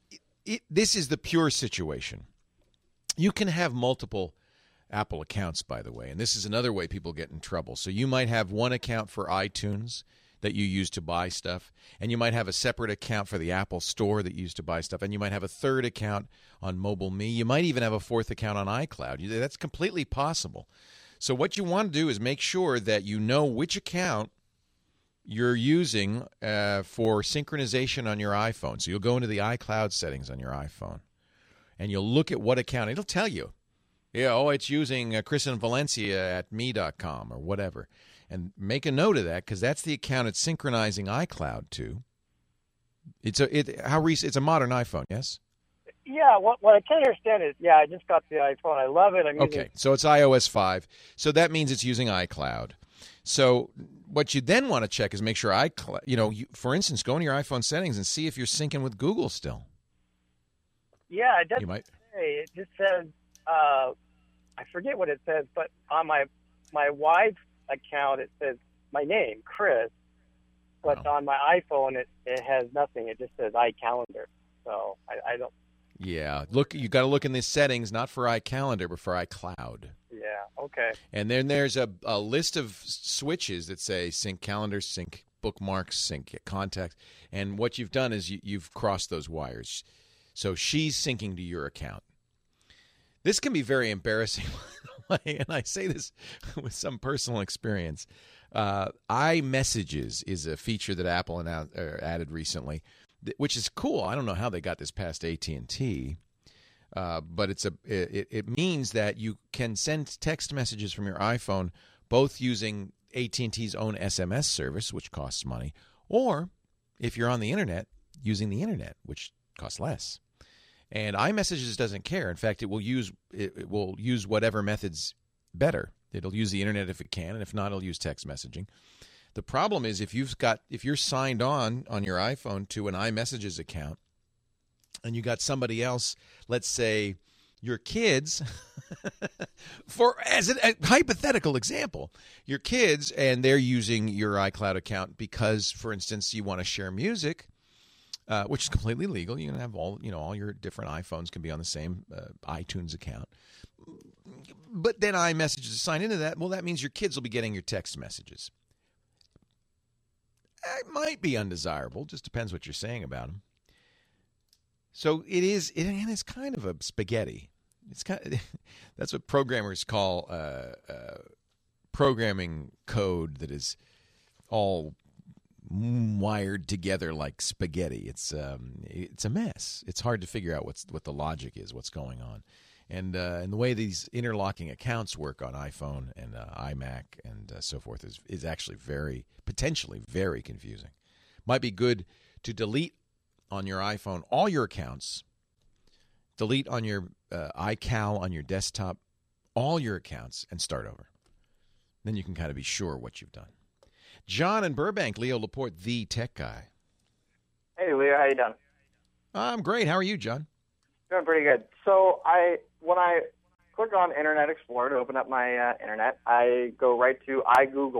this is the pure situation. You can have multiple Apple accounts, by the way, and this is another way people get in trouble. So you might have one account for iTunes that you use to buy stuff, and you might have a separate account for the Apple Store that you use to buy stuff, and you might have a third account on MobileMe. You might even have a fourth account on iCloud. That's completely possible. So what you want to do is make sure that you know which account you're using for synchronization on your iPhone. So you'll go into the iCloud settings on your iPhone, and you'll look at what account. It'll tell you. It's using Chris in Valencia at me.com or whatever. And make a note of that, because that's the account it's synchronizing iCloud to. It's a modern iPhone, yes? Yeah, what I can't understand is, I just got the iPhone. I love it. Okay, so it's iOS 5. So that means it's using iCloud. So what you then want to check is make sure iCloud, for instance, go into your iPhone settings and see if you're syncing with Google still. Yeah, it does. You might. It just says, I forget what it says, but on my wife's account, it says my name, Chris. But on my iPhone, it has nothing. It just says iCalendar. So I don't. Yeah, you got to look in the settings, not for iCalendar, but for iCloud. Yeah, okay. And then there's a list of switches that say sync calendar, sync bookmarks, sync contacts. And what you've done is you've crossed those wires. So she's syncing to your account. This can be very embarrassing, and I say this with some personal experience. iMessages is a feature that Apple added recently, which is cool. I don't know how they got this past AT&T, but it means that you can send text messages from your iPhone both using AT&T's own SMS service, which costs money, or if you're on the internet, using the internet, which costs less. And iMessages doesn't care. In fact, it will use whatever method's better. It'll use the internet if it can, and if not, it'll use text messaging. The problem is if you're signed on your iPhone to an iMessages account, and you got somebody else, let's say your kids, as a hypothetical example, your kids, and they're using your iCloud account because, for instance, you want to share music. Which is completely legal. You can have all your different iPhones can be on the same iTunes account. But then iMessages is signed into that. Well, that means your kids will be getting your text messages. It might be undesirable. Just depends what you're saying about them. So it's kind of a spaghetti. That's what programmers call programming code that is all wired together like spaghetti. It's a mess. It's hard to figure out what the logic is, what's going on, and the way these interlocking accounts work on iPhone and iMac and so forth is actually potentially very confusing. Might be good to delete on your iPhone all your accounts, delete on your iCal on your desktop all your accounts, and start over. Then you can kind of be sure what you've done. John in Burbank, Leo Laporte, the tech guy. Hey, Leo, how you doing? I'm great. How are you, John? Doing pretty good. So when I click on Internet Explorer to open up my internet, I go right to iGoogle,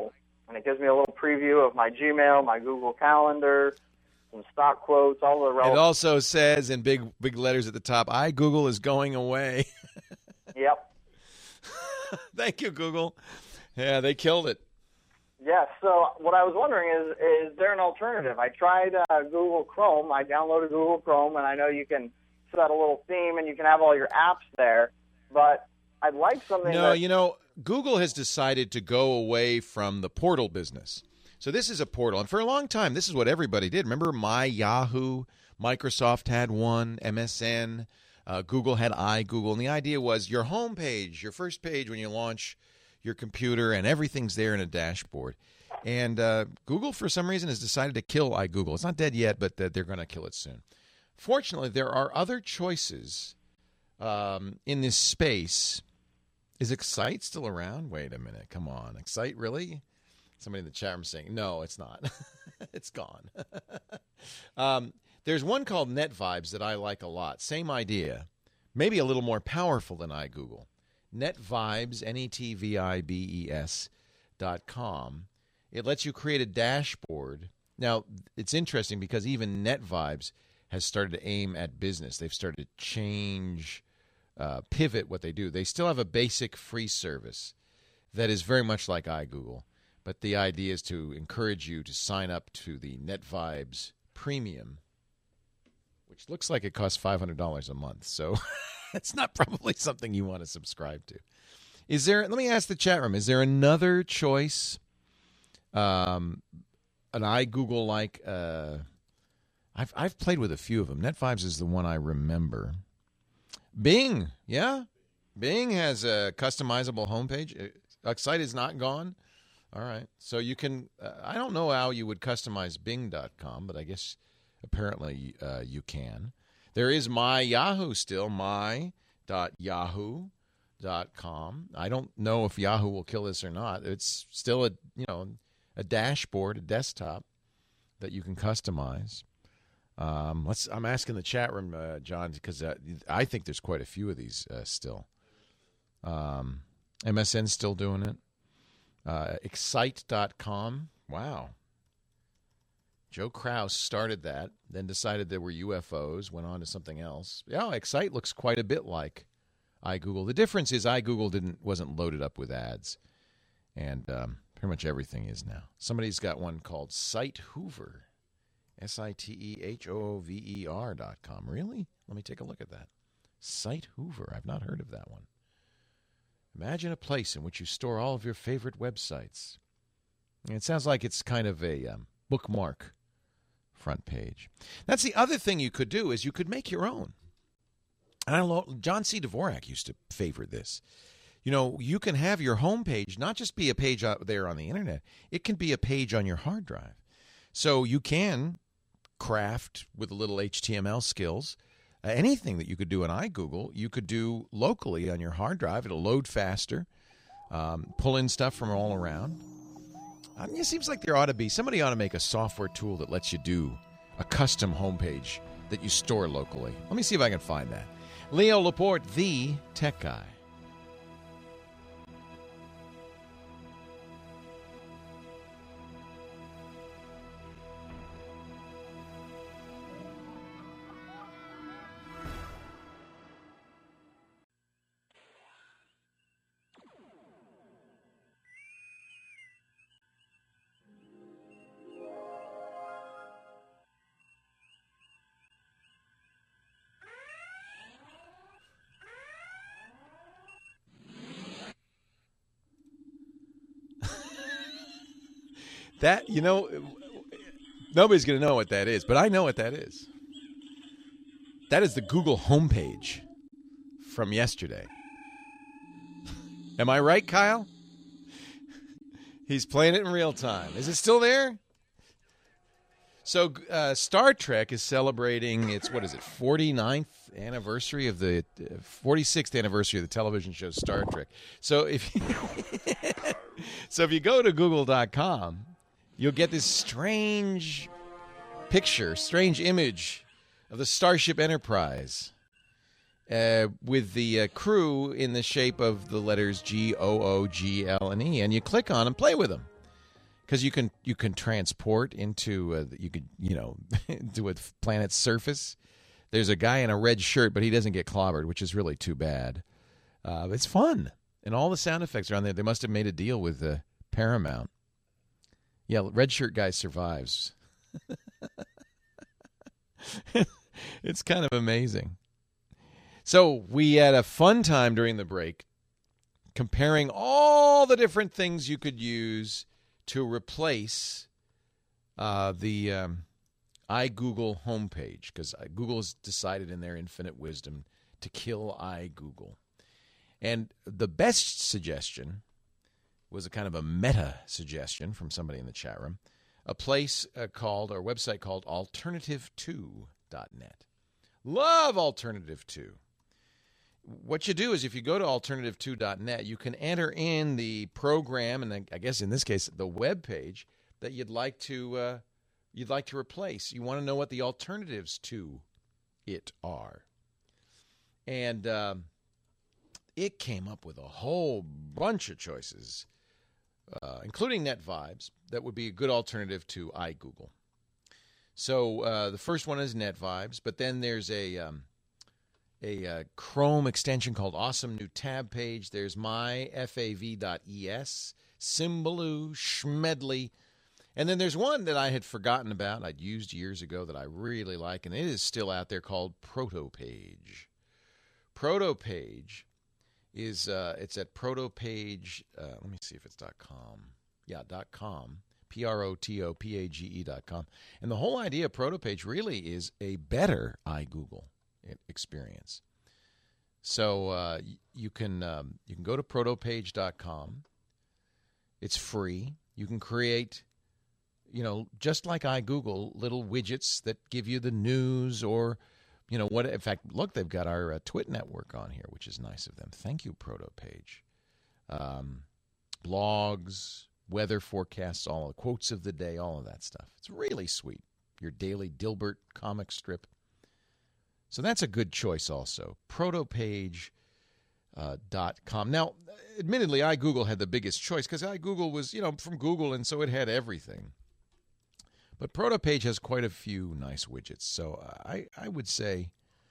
and it gives me a little preview of my Gmail, my Google Calendar, some stock quotes, all the relevant. It also says in big letters at the top, iGoogle is going away. Yep. Thank you, Google. Yeah, they killed it. Yeah, so what I was wondering is there an alternative? I tried Google Chrome. I downloaded Google Chrome, and I know you can set a little theme and you can have all your apps there, but I'd like something Google has decided to go away from the portal business. So this is a portal, and for a long time, this is what everybody did. Remember My Yahoo? Microsoft had one, MSN, Google had iGoogle, and the idea was your home page, your first page when you launch your computer, and everything's there in a dashboard. And Google, for some reason, has decided to kill iGoogle. It's not dead yet, but they're going to kill it soon. Fortunately, there are other choices in this space. Is Excite still around? Wait a minute. Come on. Excite, really? Somebody in the chat room saying, no, it's not. It's gone. There's one called NetVibes that I like a lot. Same idea. Maybe a little more powerful than iGoogle. NetVibes, NetVibes.com. It lets you create a dashboard. Now, it's interesting because even NetVibes has started to aim at business. They've started to change, pivot what they do. They still have a basic free service that is very much like iGoogle, but the idea is to encourage you to sign up to the NetVibes Premium, which looks like it costs $500 a month. So it's not probably something you want to subscribe to. Is there? Let me ask the chat room. Is there another choice? An iGoogle like? I've played with a few of them. NetVibes is the one I remember. Bing, yeah, Bing has a customizable homepage. Excite is not gone. All right, so you can. I don't know how you would customize Bing.com, but I guess apparently you can. There is My Yahoo still, my.yahoo.com. I don't know if Yahoo will kill this or not. It's still a dashboard, a desktop that you can customize. I'm asking the chat room, John, because I think there's quite a few of these still. MSN's still doing it. Excite.com. Wow. Joe Kraus started that, then decided there were UFOs, went on to something else. Yeah, Excite looks quite a bit like iGoogle. The difference is iGoogle wasn't loaded up with ads, and pretty much everything is now. Somebody's got one called SiteHoover, SiteHoover.com. Really? Let me take a look at that. SiteHoover. I've not heard of that one. Imagine a place in which you store all of your favorite websites. And it sounds like it's kind of a bookmark front page. That's the other thing you could do is you could make your own. I don't know, John C. Dvorak used to favor this. You can have your home page not just be a page out there on the internet. It can be a page on your hard drive. So you can craft with a little HTML skills. Anything that you could do in iGoogle, you could do locally on your hard drive. It'll load faster, pull in stuff from all around. It seems like somebody ought to make a software tool that lets you do a custom homepage that you store locally. Let me see if I can find that. Leo Laporte, the tech guy. That, nobody's going to know what that is, but I know what that is. That is the Google homepage from yesterday. Am I right, Kyle? He's playing it in real time. Is it still there? So Star Trek is celebrating its, 49th anniversary of the 46th anniversary of the television show Star Trek. So if you go to google.com, you'll get this strange picture, strange image of the Starship Enterprise with the crew in the shape of the letters G, O, O, G, L, and E. And you click on and play with them. because you can transport into into a planet's surface. There's a guy in a red shirt, but he doesn't get clobbered, which is really too bad. It's fun, and all the sound effects are on there. They must have made a deal with Paramount. Yeah, red shirt guy survives. It's kind of amazing. So we had a fun time during the break comparing all the different things you could use to replace the iGoogle homepage, because Google has decided in their infinite wisdom to kill iGoogle. And the best suggestion was a kind of a meta suggestion from somebody in the chat room, a place website called Alternative2.net. Love Alternative 2. What you do is if you go to Alternative2.net, you can enter in the program, and I guess in this case the web page that you'd like to replace. You want to know what the alternatives to it are. And it came up with a whole bunch of choices, including NetVibes, that would be a good alternative to iGoogle. So the first one is NetVibes, but then there's a Chrome extension called Awesome New Tab Page. There's myfav.es, Symbaloo, Schmedley. And then there's one that I had forgotten about, I'd used years ago, that I really like, and it is still out there, called Protopage. Protopage is it's at Protopage. Let me see if it's .com. Yeah, .com. Protopage.com. And the whole idea of Protopage really is a better iGoogle experience. So you can go to protopage.com. It's free. You can create, just like iGoogle, little widgets that give you the news or, what. In fact, look, they've got our Twit network on here, which is nice of them. Thank you, Protopage. Blogs, weather forecasts, all the quotes of the day, all of that stuff. It's really sweet. Your daily Dilbert comic strip. So that's a good choice also. Protopage.com. Now, admittedly, iGoogle had the biggest choice because iGoogle was, from Google, and so it had everything. But Protopage has quite a few nice widgets. So I would say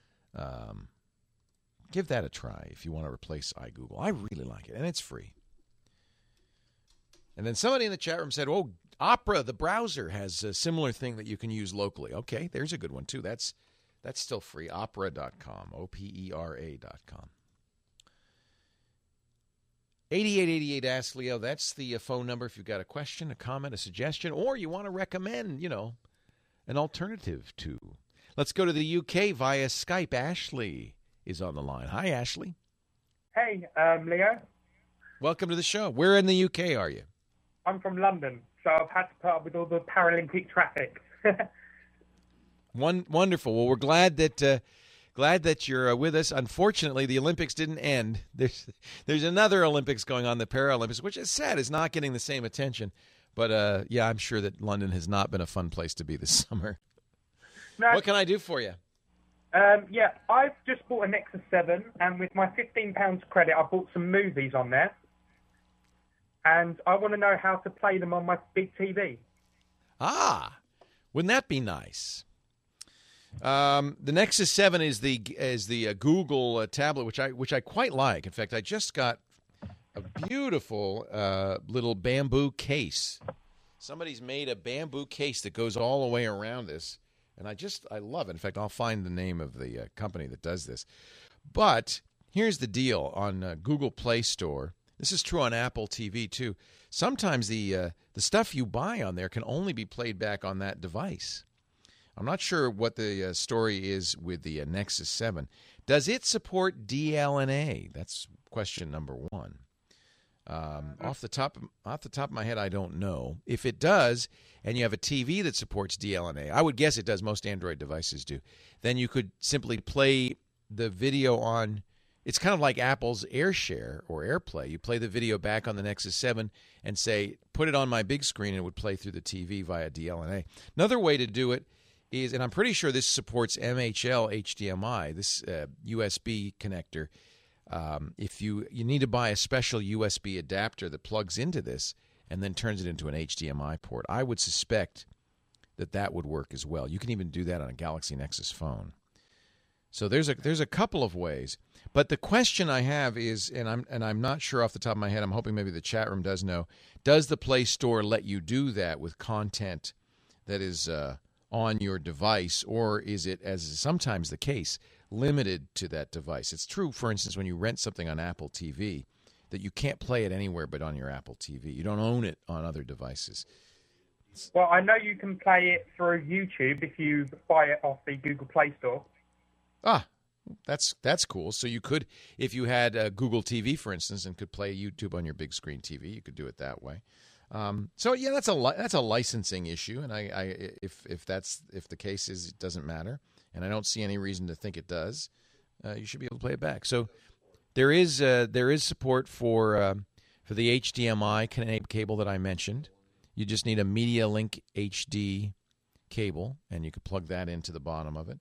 give that a try if you want to replace iGoogle. I really like it, and it's free. And then somebody in the chat room said, Opera, the browser, has a similar thing that you can use locally. Okay, there's a good one, too. That's still free. Opera.com, Opera.com. 8888 Ask Leo, that's the phone number if you've got a question, a comment, a suggestion, or you want to recommend, an alternative to. Let's go to the UK via Skype. Ashley is on the line. Hi, Ashley. Hey, Leo. Welcome to the show. Where in the UK are you? I'm from London, so I've had to put up with all the Paralympic traffic. Wonderful. Well, we're glad that you're with us. Unfortunately, the Olympics didn't end. There's another Olympics going on, the Paralympics, which is sad. Is not getting the same attention. But yeah, I'm sure that London has not been a fun place to be this summer. No. What can I do for you? Yeah, I've just bought a Nexus 7, and with my £15 credit, I bought some movies on there. And I want to know how to play them on my big TV. Ah, wouldn't that be nice? The Nexus 7 is the Google tablet, which I quite like. In fact, I just got a beautiful little bamboo case. Somebody's made a bamboo case that goes all the way around this, and I love it. In fact, I'll find the name of the company that does this. But here's the deal on Google Play Store. This is true on Apple TV too. Sometimes the stuff you buy on there can only be played back on that device. I'm not sure what the story is with the Nexus 7. Does it support DLNA? That's question number one. Off the top of my head, I don't know. If it does, and you have a TV that supports DLNA, I would guess it does. Most Android devices do. Then you could simply play the video on. It's kind of like Apple's AirShare or AirPlay. You play the video back on the Nexus 7 and say, put it on my big screen, and it would play through the TV via DLNA. Another way to do it is, and I'm pretty sure this supports MHL HDMI, this USB connector. If you need to buy a special USB adapter that plugs into this, and then turns it into an HDMI port. I would suspect that would work as well. You can even do that on a Galaxy Nexus phone. So there's a couple of ways. But the question I have is, and I'm not sure off the top of my head, I'm hoping maybe the chat room does know, does the Play Store let you do that with content that is on your device, or is it, as is sometimes the case, limited to that device? It's true, for instance, when you rent something on Apple TV, that you can't play it anywhere but on your Apple TV. You don't own it on other devices. Well, I know you can play it through YouTube if you buy it off the Google Play Store. Ah, that's cool. So you could, if you had Google TV, for instance, and could play YouTube on your big screen TV, you could do it that way. So yeah, that's a licensing issue, and if the case is it doesn't matter, and I don't see any reason to think it does, you should be able to play it back. So there is support for the HDMI cable that I mentioned. You just need a MediaLink HD cable, and you can plug that into the bottom of it.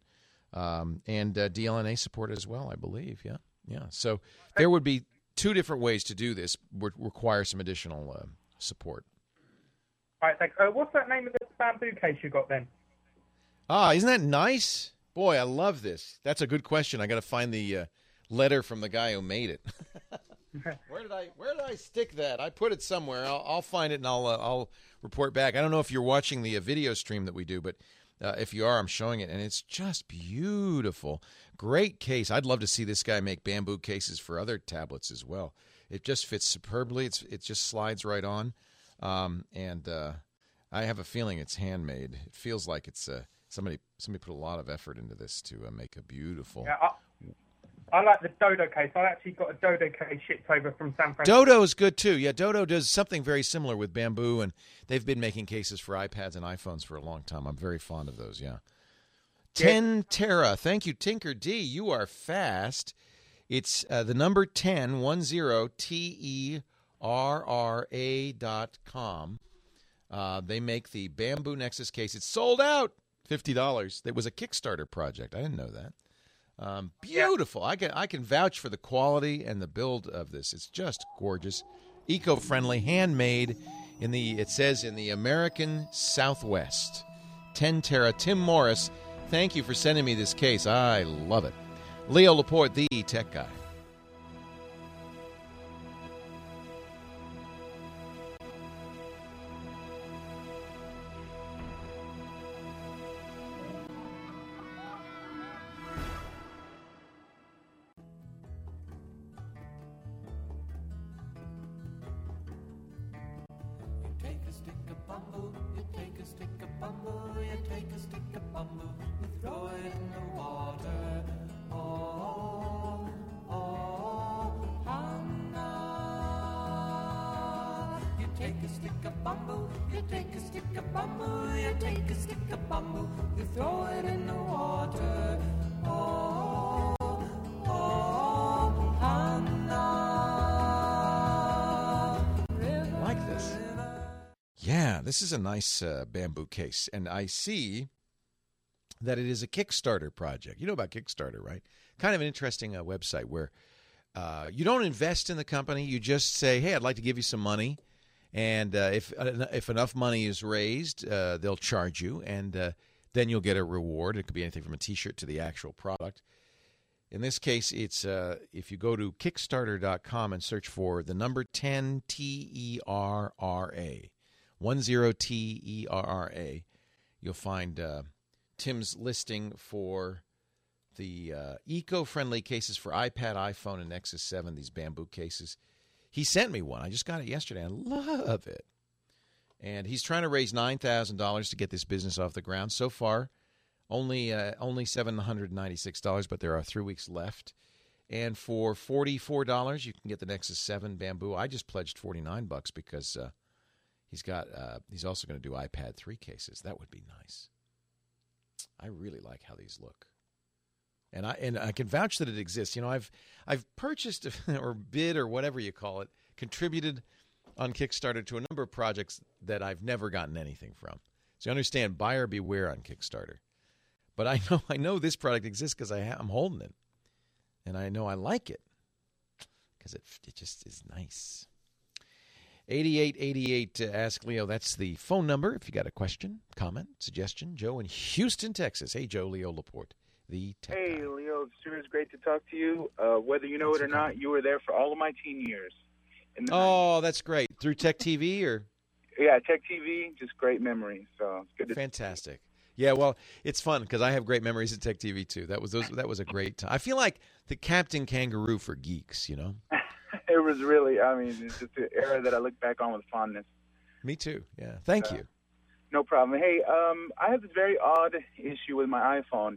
And DLNA support as well, I believe. Yeah. So there would be two different ways to do this. Would require some additional support. All right, thanks. What's that name of the bamboo case you got then? Isn't that nice? Boy, I love this. That's a good question. I got to find the letter from the guy who made it. Where did I stick that? I put it somewhere. I'll find it and I'll report back. I don't know if you're watching the video stream that we do, but if you are, I'm showing it, and it's just beautiful. Great case. I'd love to see this guy make bamboo cases for other tablets as well. It just fits superbly. It just slides right on, and I have a feeling it's handmade. It feels like it's somebody put a lot of effort into this to make a beautiful. Yeah, I like the Dodo case. I actually got a Dodo case shipped over from San Francisco. Dodo is good too. Yeah, Dodo does something very similar with bamboo, and they've been making cases for iPads and iPhones for a long time. I'm very fond of those. Yeah. 10 Tera. Thank you, Tinker D. You are fast. It's the number 10, TERRA.com. They make the Bamboo Nexus case. It's sold out. $50. It was a Kickstarter project. I didn't know that. Beautiful. Yeah. I can vouch for the quality and the build of this. It's just gorgeous, eco-friendly, handmade it says in the American Southwest. 10 Tera. Tim Morris, thank you for sending me this case. I love it. Leo Laporte, the tech guy. This is a nice bamboo case, and I see that it is a Kickstarter project. You know about Kickstarter, right? Kind of an interesting website where you don't invest in the company. You just say, hey, I'd like to give you some money, and if enough money is raised, they'll charge you, and then you'll get a reward. It could be anything from a T-shirt to the actual product. In this case, it's if you go to Kickstarter.com and search for the number 10 TERRA. 10TERRA, you'll find Tim's listing for the eco-friendly cases for iPad, iPhone, and Nexus 7, these bamboo cases. He sent me one. I just got it yesterday. I love it. And he's trying to raise $9,000 to get this business off the ground. So far, only $796, but there are 3 weeks left. And for $44, you can get the Nexus 7 bamboo. I just pledged $49 because he's also going to do iPad 3 cases. That would be nice. I really like how these look. And I can vouch that it exists. You know, I've purchased or bid or whatever you call it, contributed on Kickstarter to a number of projects that I've never gotten anything from. So you understand, buyer beware on Kickstarter. But I know this product exists because I'm holding it. And I know I like it because it just is nice. 8888 to Ask Leo. That's the phone number if you got a question, comment, suggestion. Joe in Houston, Texas. Hey, Joe, Leo Laporte, the tech Hey, guy. Leo, it's sure is great to talk to you. Whether you know it or not, you were there for all of my teen years. Oh, that's great. Through Tech TV or? Yeah, Tech TV, just great memories. So it's good to Fantastic. Yeah, well, it's fun because I have great memories of Tech TV too. That was a great time. I feel like the Captain Kangaroo for geeks, you know? It was really, I mean, it's just an era that I look back on with fondness. Me too. Yeah. Thank you. No problem. Hey, I have this very odd issue with my iPhone.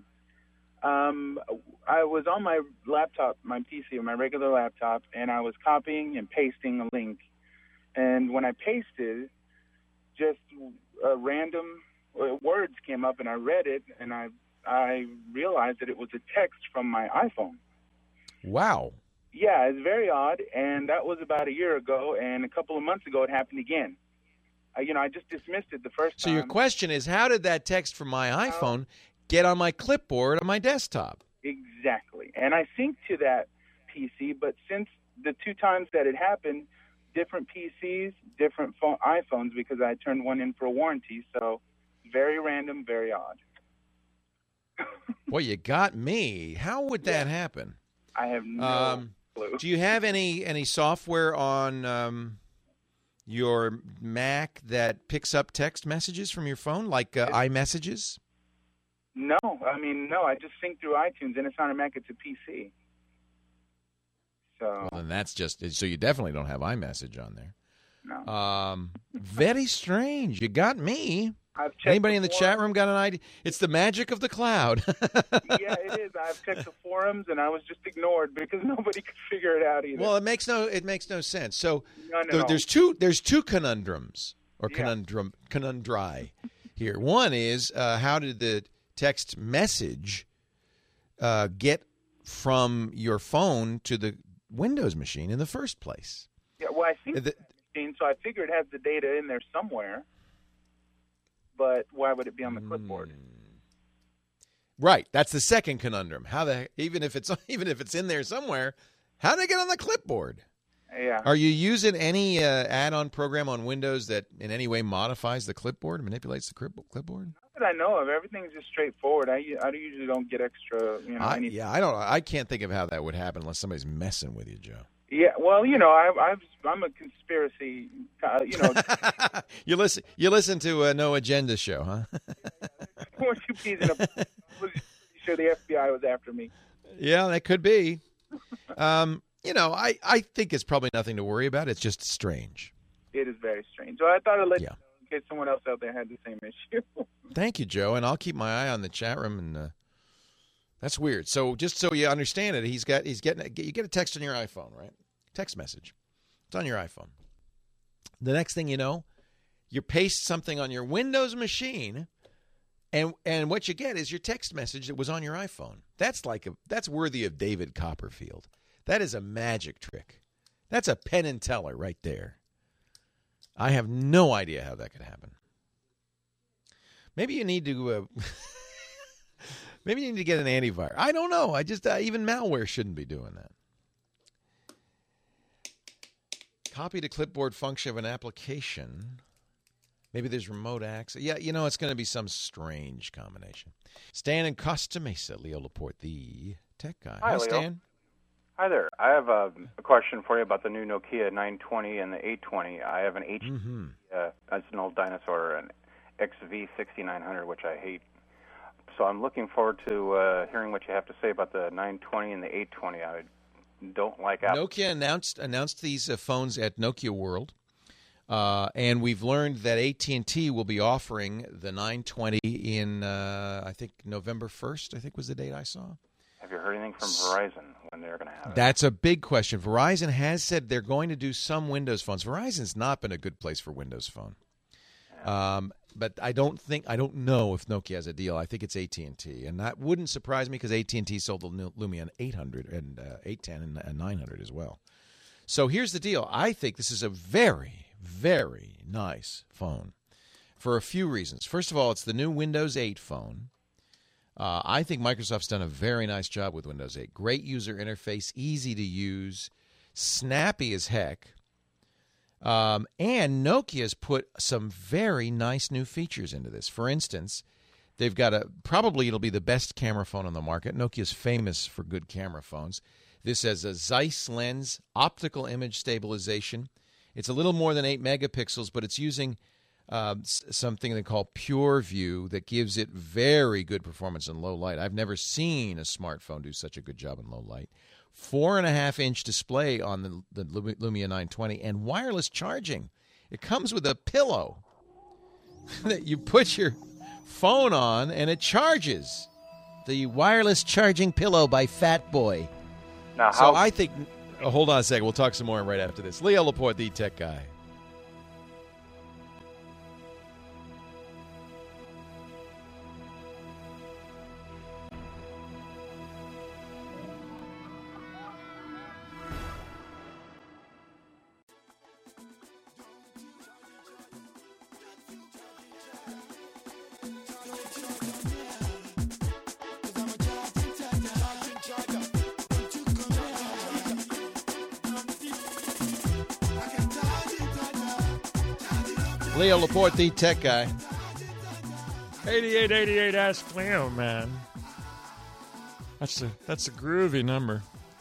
I was on my laptop, my PC, my regular laptop, and I was copying and pasting a link. And when I pasted, just random words came up, and I read it, and I realized that it was a text from my iPhone. Wow. Yeah, it's very odd, and that was about a year ago, and a couple of months ago it happened again. I just dismissed it the first time. So your question is, how did that text from my iPhone get on my clipboard on my desktop? Exactly. And I synced to that PC, but since the two times that it happened, different PCs, different iPhones, because I turned one in for a warranty, so very random, very odd. Well, you got me. How would that happen? I have no clue. Do you have any software on your Mac that picks up text messages from your phone, like iMessages? No, I just sync through iTunes, and it's not a Mac, it's a PC. So Well, then that's just so you definitely don't have iMessage on there. No. Very strange. You got me. I've checked Anybody in the chat room got an idea? It's the magic of the cloud. Yeah, it is. I've checked the forums, and I was just ignored because nobody could figure it out either. Well, it makes no sense. So No. there's two conundrums or conundri here. One is how did the text message get from your phone to the Windows machine in the first place? Yeah, well, I think so I figure it has the data in there somewhere. But why would it be on the clipboard? Right, that's the second conundrum. Even if it's in there somewhere, how did it get on the clipboard? Yeah. Are you using any add-on program on Windows that in any way modifies the clipboard, manipulates the clipboard? Not that I know of. Everything's just straightforward. I usually don't get extra. Anything. I can't think of how that would happen unless somebody's messing with you, Joe. Yeah, well, I'm a conspiracy. You listen to a No Agenda show, huh? Weren't you peas in a? Pretty sure the FBI was after me. Yeah, that could be. I think it's probably nothing to worry about. It's just strange. It is very strange. So I thought I'd let you know in case someone else out there had the same issue. Thank you, Joe, and I'll keep my eye on the chat room. And that's weird. So just so you understand it, you get a text on your iPhone, right? Text message. It's on your iPhone. The next thing you know, you paste something on your Windows machine, and what you get is your text message that was on your iPhone. That's worthy of David Copperfield. That is a magic trick. That's a Penn and Teller right there. I have no idea how that could happen. Maybe you need to get an antivirus. I don't know. Even malware shouldn't be doing that. Copy to clipboard function of an application. Maybe there's remote access. Yeah, it's going to be some strange combination. Stan in Costa Mesa, Leo Laporte, the tech guy. Hi, Leo. Stan. Hi there. I have a question for you about the new Nokia 920 and the 820. I have an HP, that's an old dinosaur, an XV6900, which I hate. So I'm looking forward to hearing what you have to say about the 920 and the 820. I don't like Apple. Nokia announced these phones at Nokia World, and we've learned that AT&T will be offering the 920 in, I think, November 1st, I think was the date I saw. Have you heard anything from Verizon when they're going to have it? That's a big question. Verizon has said they're going to do some Windows phones. Verizon's not been a good place for Windows Phone. Yeah. But I don't know if Nokia has a deal. I think it's AT&T, and that wouldn't surprise me because AT&T sold the Lumia 800 and 810 and 900 as well. So here's the deal. I think this is a very, very nice phone for a few reasons. First of all, it's the new Windows 8 phone. I think Microsoft's done a very nice job with Windows 8. Great user interface, easy to use, snappy as heck. And Nokia's put some very nice new features into this. For instance, they've got probably it'll be the best camera phone on the market. Nokia's famous for good camera phones. This has a Zeiss lens, optical image stabilization. It's a little more than 8 megapixels, but it's using something they call Pure View that gives it very good performance in low light. I've never seen a smartphone do such a good job in low light. 4.5-inch display on the Lumia 920 and wireless charging. It comes with a pillow that you put your phone on and it charges. The wireless charging pillow by Fat Boy. Now, so I think, hold on a second. We'll talk some more right after this. Leo Laporte, the tech guy. Leo Laporte, the tech guy. 8888 Ask Leo, man. That's a groovy number.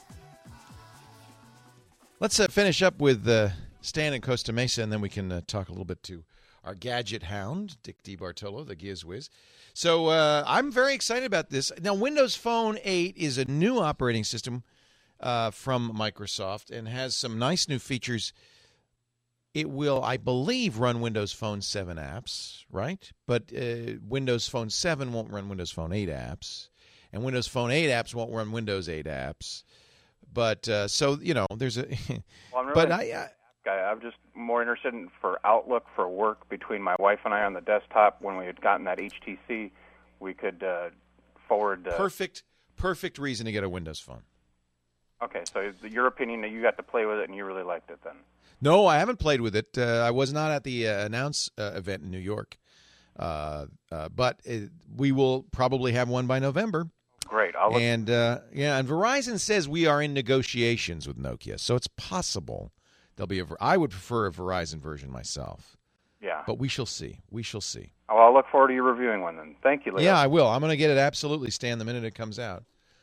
Let's finish up with Stan in Costa Mesa, and then we can talk a little bit to our gadget hound, Dick DeBartolo, the GizWiz. So I'm very excited about this. Now, Windows Phone 8 is a new operating system from Microsoft and has some nice new features. It will, I believe, run Windows Phone 7 apps, right? But Windows Phone 7 won't run Windows Phone 8 apps. And Windows Phone 8 apps won't run Windows 8 apps. But, so, you know, there's a... Well, I'm just more interested in for Outlook for work between my wife and I on the desktop. When we had gotten that HTC, we could forward... Perfect reason to get a Windows Phone. Okay, so your opinion, you got to play with it and you really liked it then? No, I haven't played with it. I was not at the Announce event in New York. But we will probably have one by November. Great. And Verizon says we are in negotiations with Nokia, so it's possible there'll be I would prefer a Verizon version myself. Yeah. But we shall see. We shall see. Oh, I'll look forward to you reviewing one then. Thank you, Leo. Yeah, I will. I'm going to get it absolutely, Stan, the minute it comes out.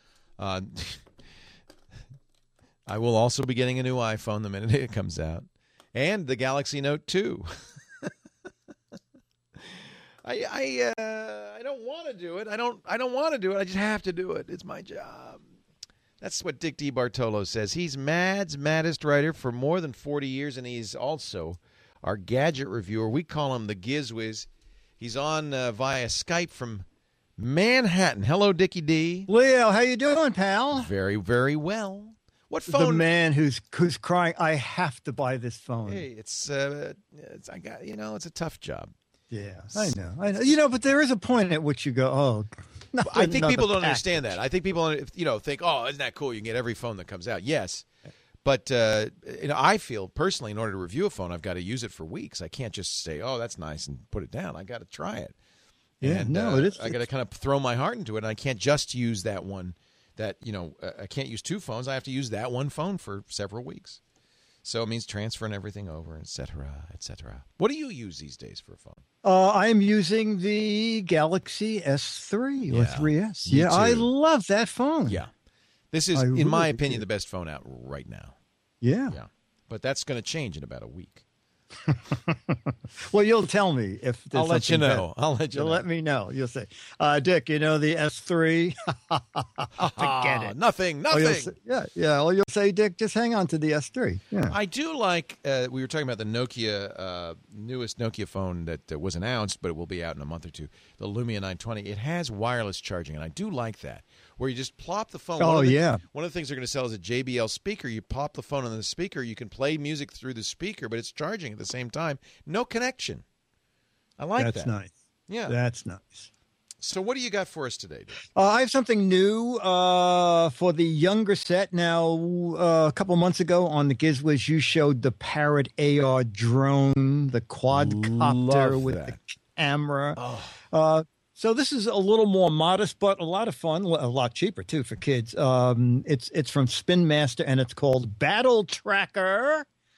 I will also be getting a new iPhone the minute it comes out, and the Galaxy Note 2. I don't want to do it. I don't want to do it. I just have to do it. It's my job. That's what Dick DeBartolo says. He's Mad's maddest writer for more than 40 years, and he's also our gadget reviewer. We call him the GizWiz. He's on via Skype from Manhattan. Hello, Dickie D. Leo, how you doing, pal? Very, very well. What phone? The man who's crying, I have to buy this phone. Hey, it's a tough job. Yeah, I know. But there is a point at which you go, oh. I think people don't understand that. I think people, think, oh, isn't that cool? You can get every phone that comes out. Yes, but I feel personally, in order to review a phone, I've got to use it for weeks. I can't just say, oh, that's nice, and put it down. I got to try it. Yeah, and, it is. I got to kind of throw my heart into it, and I can't just use that one. That I can't use two phones. I have to use that one phone for several weeks. So it means transferring everything over, et cetera, et cetera. What do you use these days for a phone? I am using the Galaxy S3 or 3S. Yeah, I love that phone. Yeah. This is, in my opinion, the best phone out right now. Yeah. Yeah. But that's going to change in about a week. Well, you'll tell me if there's I'll let you know. You'll let me know. You'll say, Dick, the S3. Forget it. Nothing. Or you'll say, Dick, just hang on to the S3. Yeah. I do like. We were talking about the Nokia newest Nokia phone that was announced, but it will be out in a month or two. The Lumia 920. It has wireless charging, and I do like that. Where you just plop the phone. One of the things they're going to sell is a JBL speaker. You pop the phone on the speaker. You can play music through the speaker, but it's charging at the same time. No connection. I like that. That's nice. Yeah. That's nice. So what do you got for us today, Dave? I have something new for the younger set. Now, a couple months ago on the GizWiz, you showed the Parrot AR drone, the quadcopter with the camera. Oh. So this is a little more modest, but a lot of fun, a lot cheaper, too, for kids. It's from Spin Master, and it's called Battle Tracker.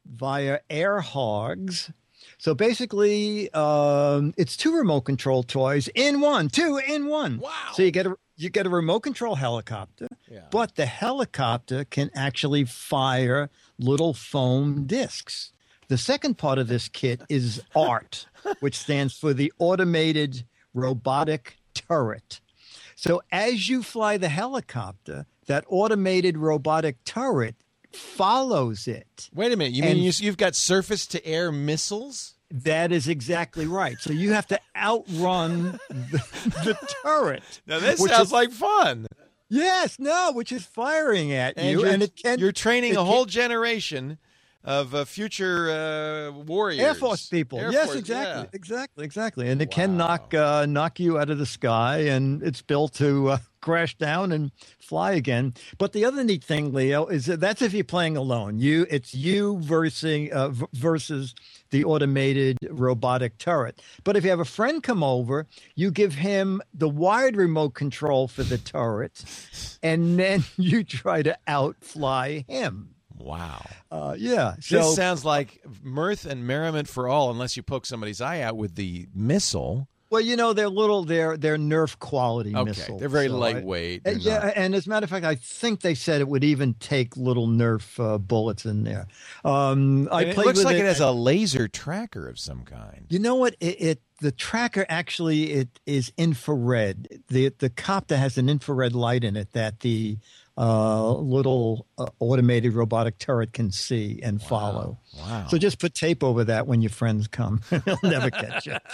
via AirHogs. So basically, it's 2 remote control toys in one, 2 in one. Wow! So you get a remote control helicopter, but the helicopter can actually fire little foam discs. The second part of this kit is ART, which stands for the Automated Robotic Turret. So as you fly the helicopter, that automated robotic turret follows it. Wait a minute. You mean you've got surface-to-air missiles? That is exactly right. So you have to outrun the turret. Now, this sounds like fun. Yes, which is firing at you. And you're training a whole generation of future warriors. Air Force people. Yes, exactly. And it can knock you out of the sky, and it's built to crash down and fly again. But the other neat thing, Leo, is that's if you're playing alone. It's you versus the automated robotic turret. But if you have a friend come over, you give him the wired remote control for the turret, and then you try to outfly him. Wow. Yeah. So, this sounds like mirth and merriment for all, unless you poke somebody's eye out with the missile. Well, they're Nerf quality missiles. They're very lightweight. And as a matter of fact, I think they said it would even take little Nerf bullets in there. It looks like it has a laser tracker of some kind. You know what? The tracker actually it is infrared. The copter has an infrared light in it that the little automated robotic turret can see and follow. Wow. So just put tape over that when your friends come. They'll never catch you.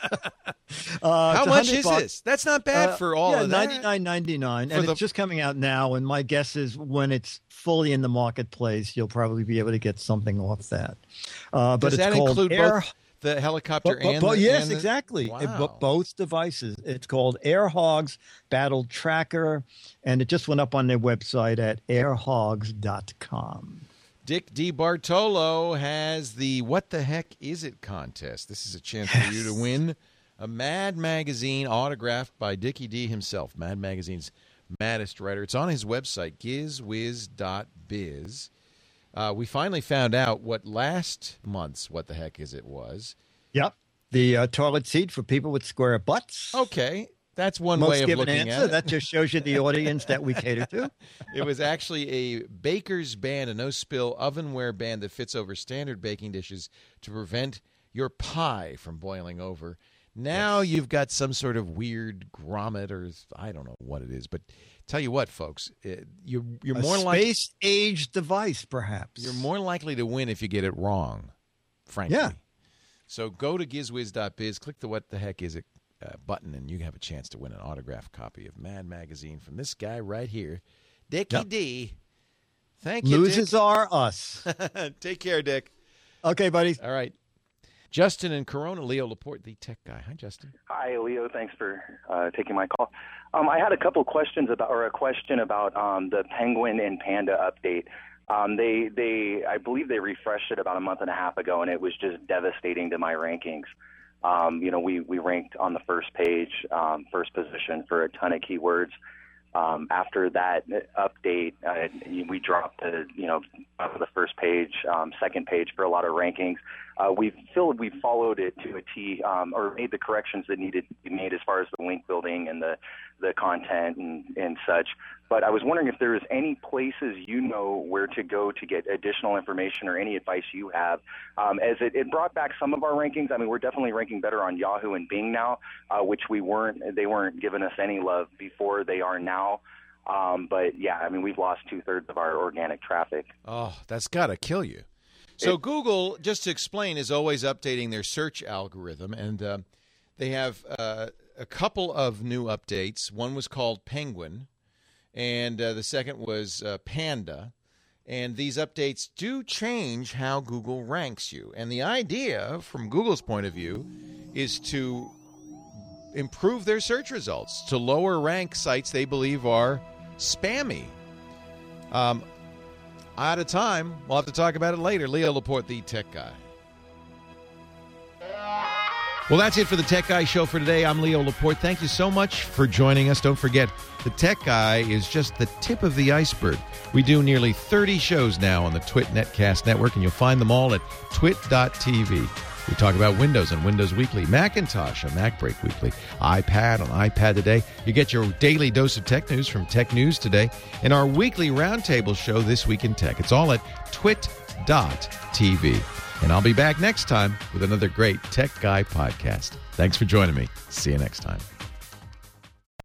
How much is this? That's not bad for all of that. $99.99, and it's just coming out now. And my guess is when it's fully in the marketplace, you'll probably be able to get something off that. But does that include both the helicopter yes, exactly. Wow. Both devices. It's called AirHogs Battle Tracker, and it just went up on their website at airhogs.com. Dick DiBartolo has the What the Heck Is It contest. This is a chance for you to win a Mad Magazine autographed by Dickie D himself, Mad Magazine's maddest writer. It's on his website, gizwiz.biz. We finally found out what last month's What the Heck Is It was. Yep. The toilet seat for people with square butts. Okay. That's one Most way of given looking answer. at it. That just shows you the audience that we cater to. It was actually a baker's band, a no-spill ovenware band that fits over standard baking dishes to prevent your pie from boiling over. Now you've got some sort of weird grommet, or I don't know what it is, but tell you what, folks, you're more likely space-age device, perhaps. You're more likely to win if you get it wrong, frankly. Yeah. So go to gizwiz.biz, click the What the Heck Is It button, and you have a chance to win an autographed copy of Mad Magazine from this guy right here, Dickie D. Thank you, Losers Dick. are us. Take care, Dick. Okay, buddy. All right. Justin in Corona, Leo Laporte, the tech guy. Hi, Justin. Hi, Leo. Thanks for taking my call. I had a couple questions about, or a question about the Penguin and Panda update. I believe they refreshed it about a month and a half ago, and it was just devastating to my rankings. We ranked on the first page, first position for a ton of keywords. After that update, we dropped to the first page, second page for a lot of rankings. We followed it to a T, or made the corrections that needed to be made as far as the link building and the content and such. But I was wondering if there's any places where to go to get additional information or any advice you have, as it brought back some of our rankings. I mean, we're definitely ranking better on Yahoo and Bing now, which they weren't giving us any love before. They are now. But yeah, I mean, we've lost 2/3 of our organic traffic. Oh, that's got to kill you. So Google, just to explain, is always updating their search algorithm, and they have a couple of new updates. One was called Penguin, and the second was Panda. And these updates do change how Google ranks you. And the idea, from Google's point of view, is to improve their search results, to lower rank sites they believe are spammy. Out of time. We'll have to talk about it later. Leo Laporte, the tech guy. Well, that's it for the Tech Guy Show for today. I'm Leo Laporte. Thank you so much for joining us. Don't forget, the Tech Guy is just the tip of the iceberg. We do nearly 30 shows now on the Twit Netcast Network, and you'll find them all at twit.tv. We talk about Windows on Windows Weekly, Macintosh on MacBreak Weekly, iPad on iPad Today. You get your daily dose of tech news from Tech News Today, and our weekly roundtable show, This Week in Tech. It's all at twit.tv. And I'll be back next time with another great Tech Guy podcast. Thanks for joining me. See you next time.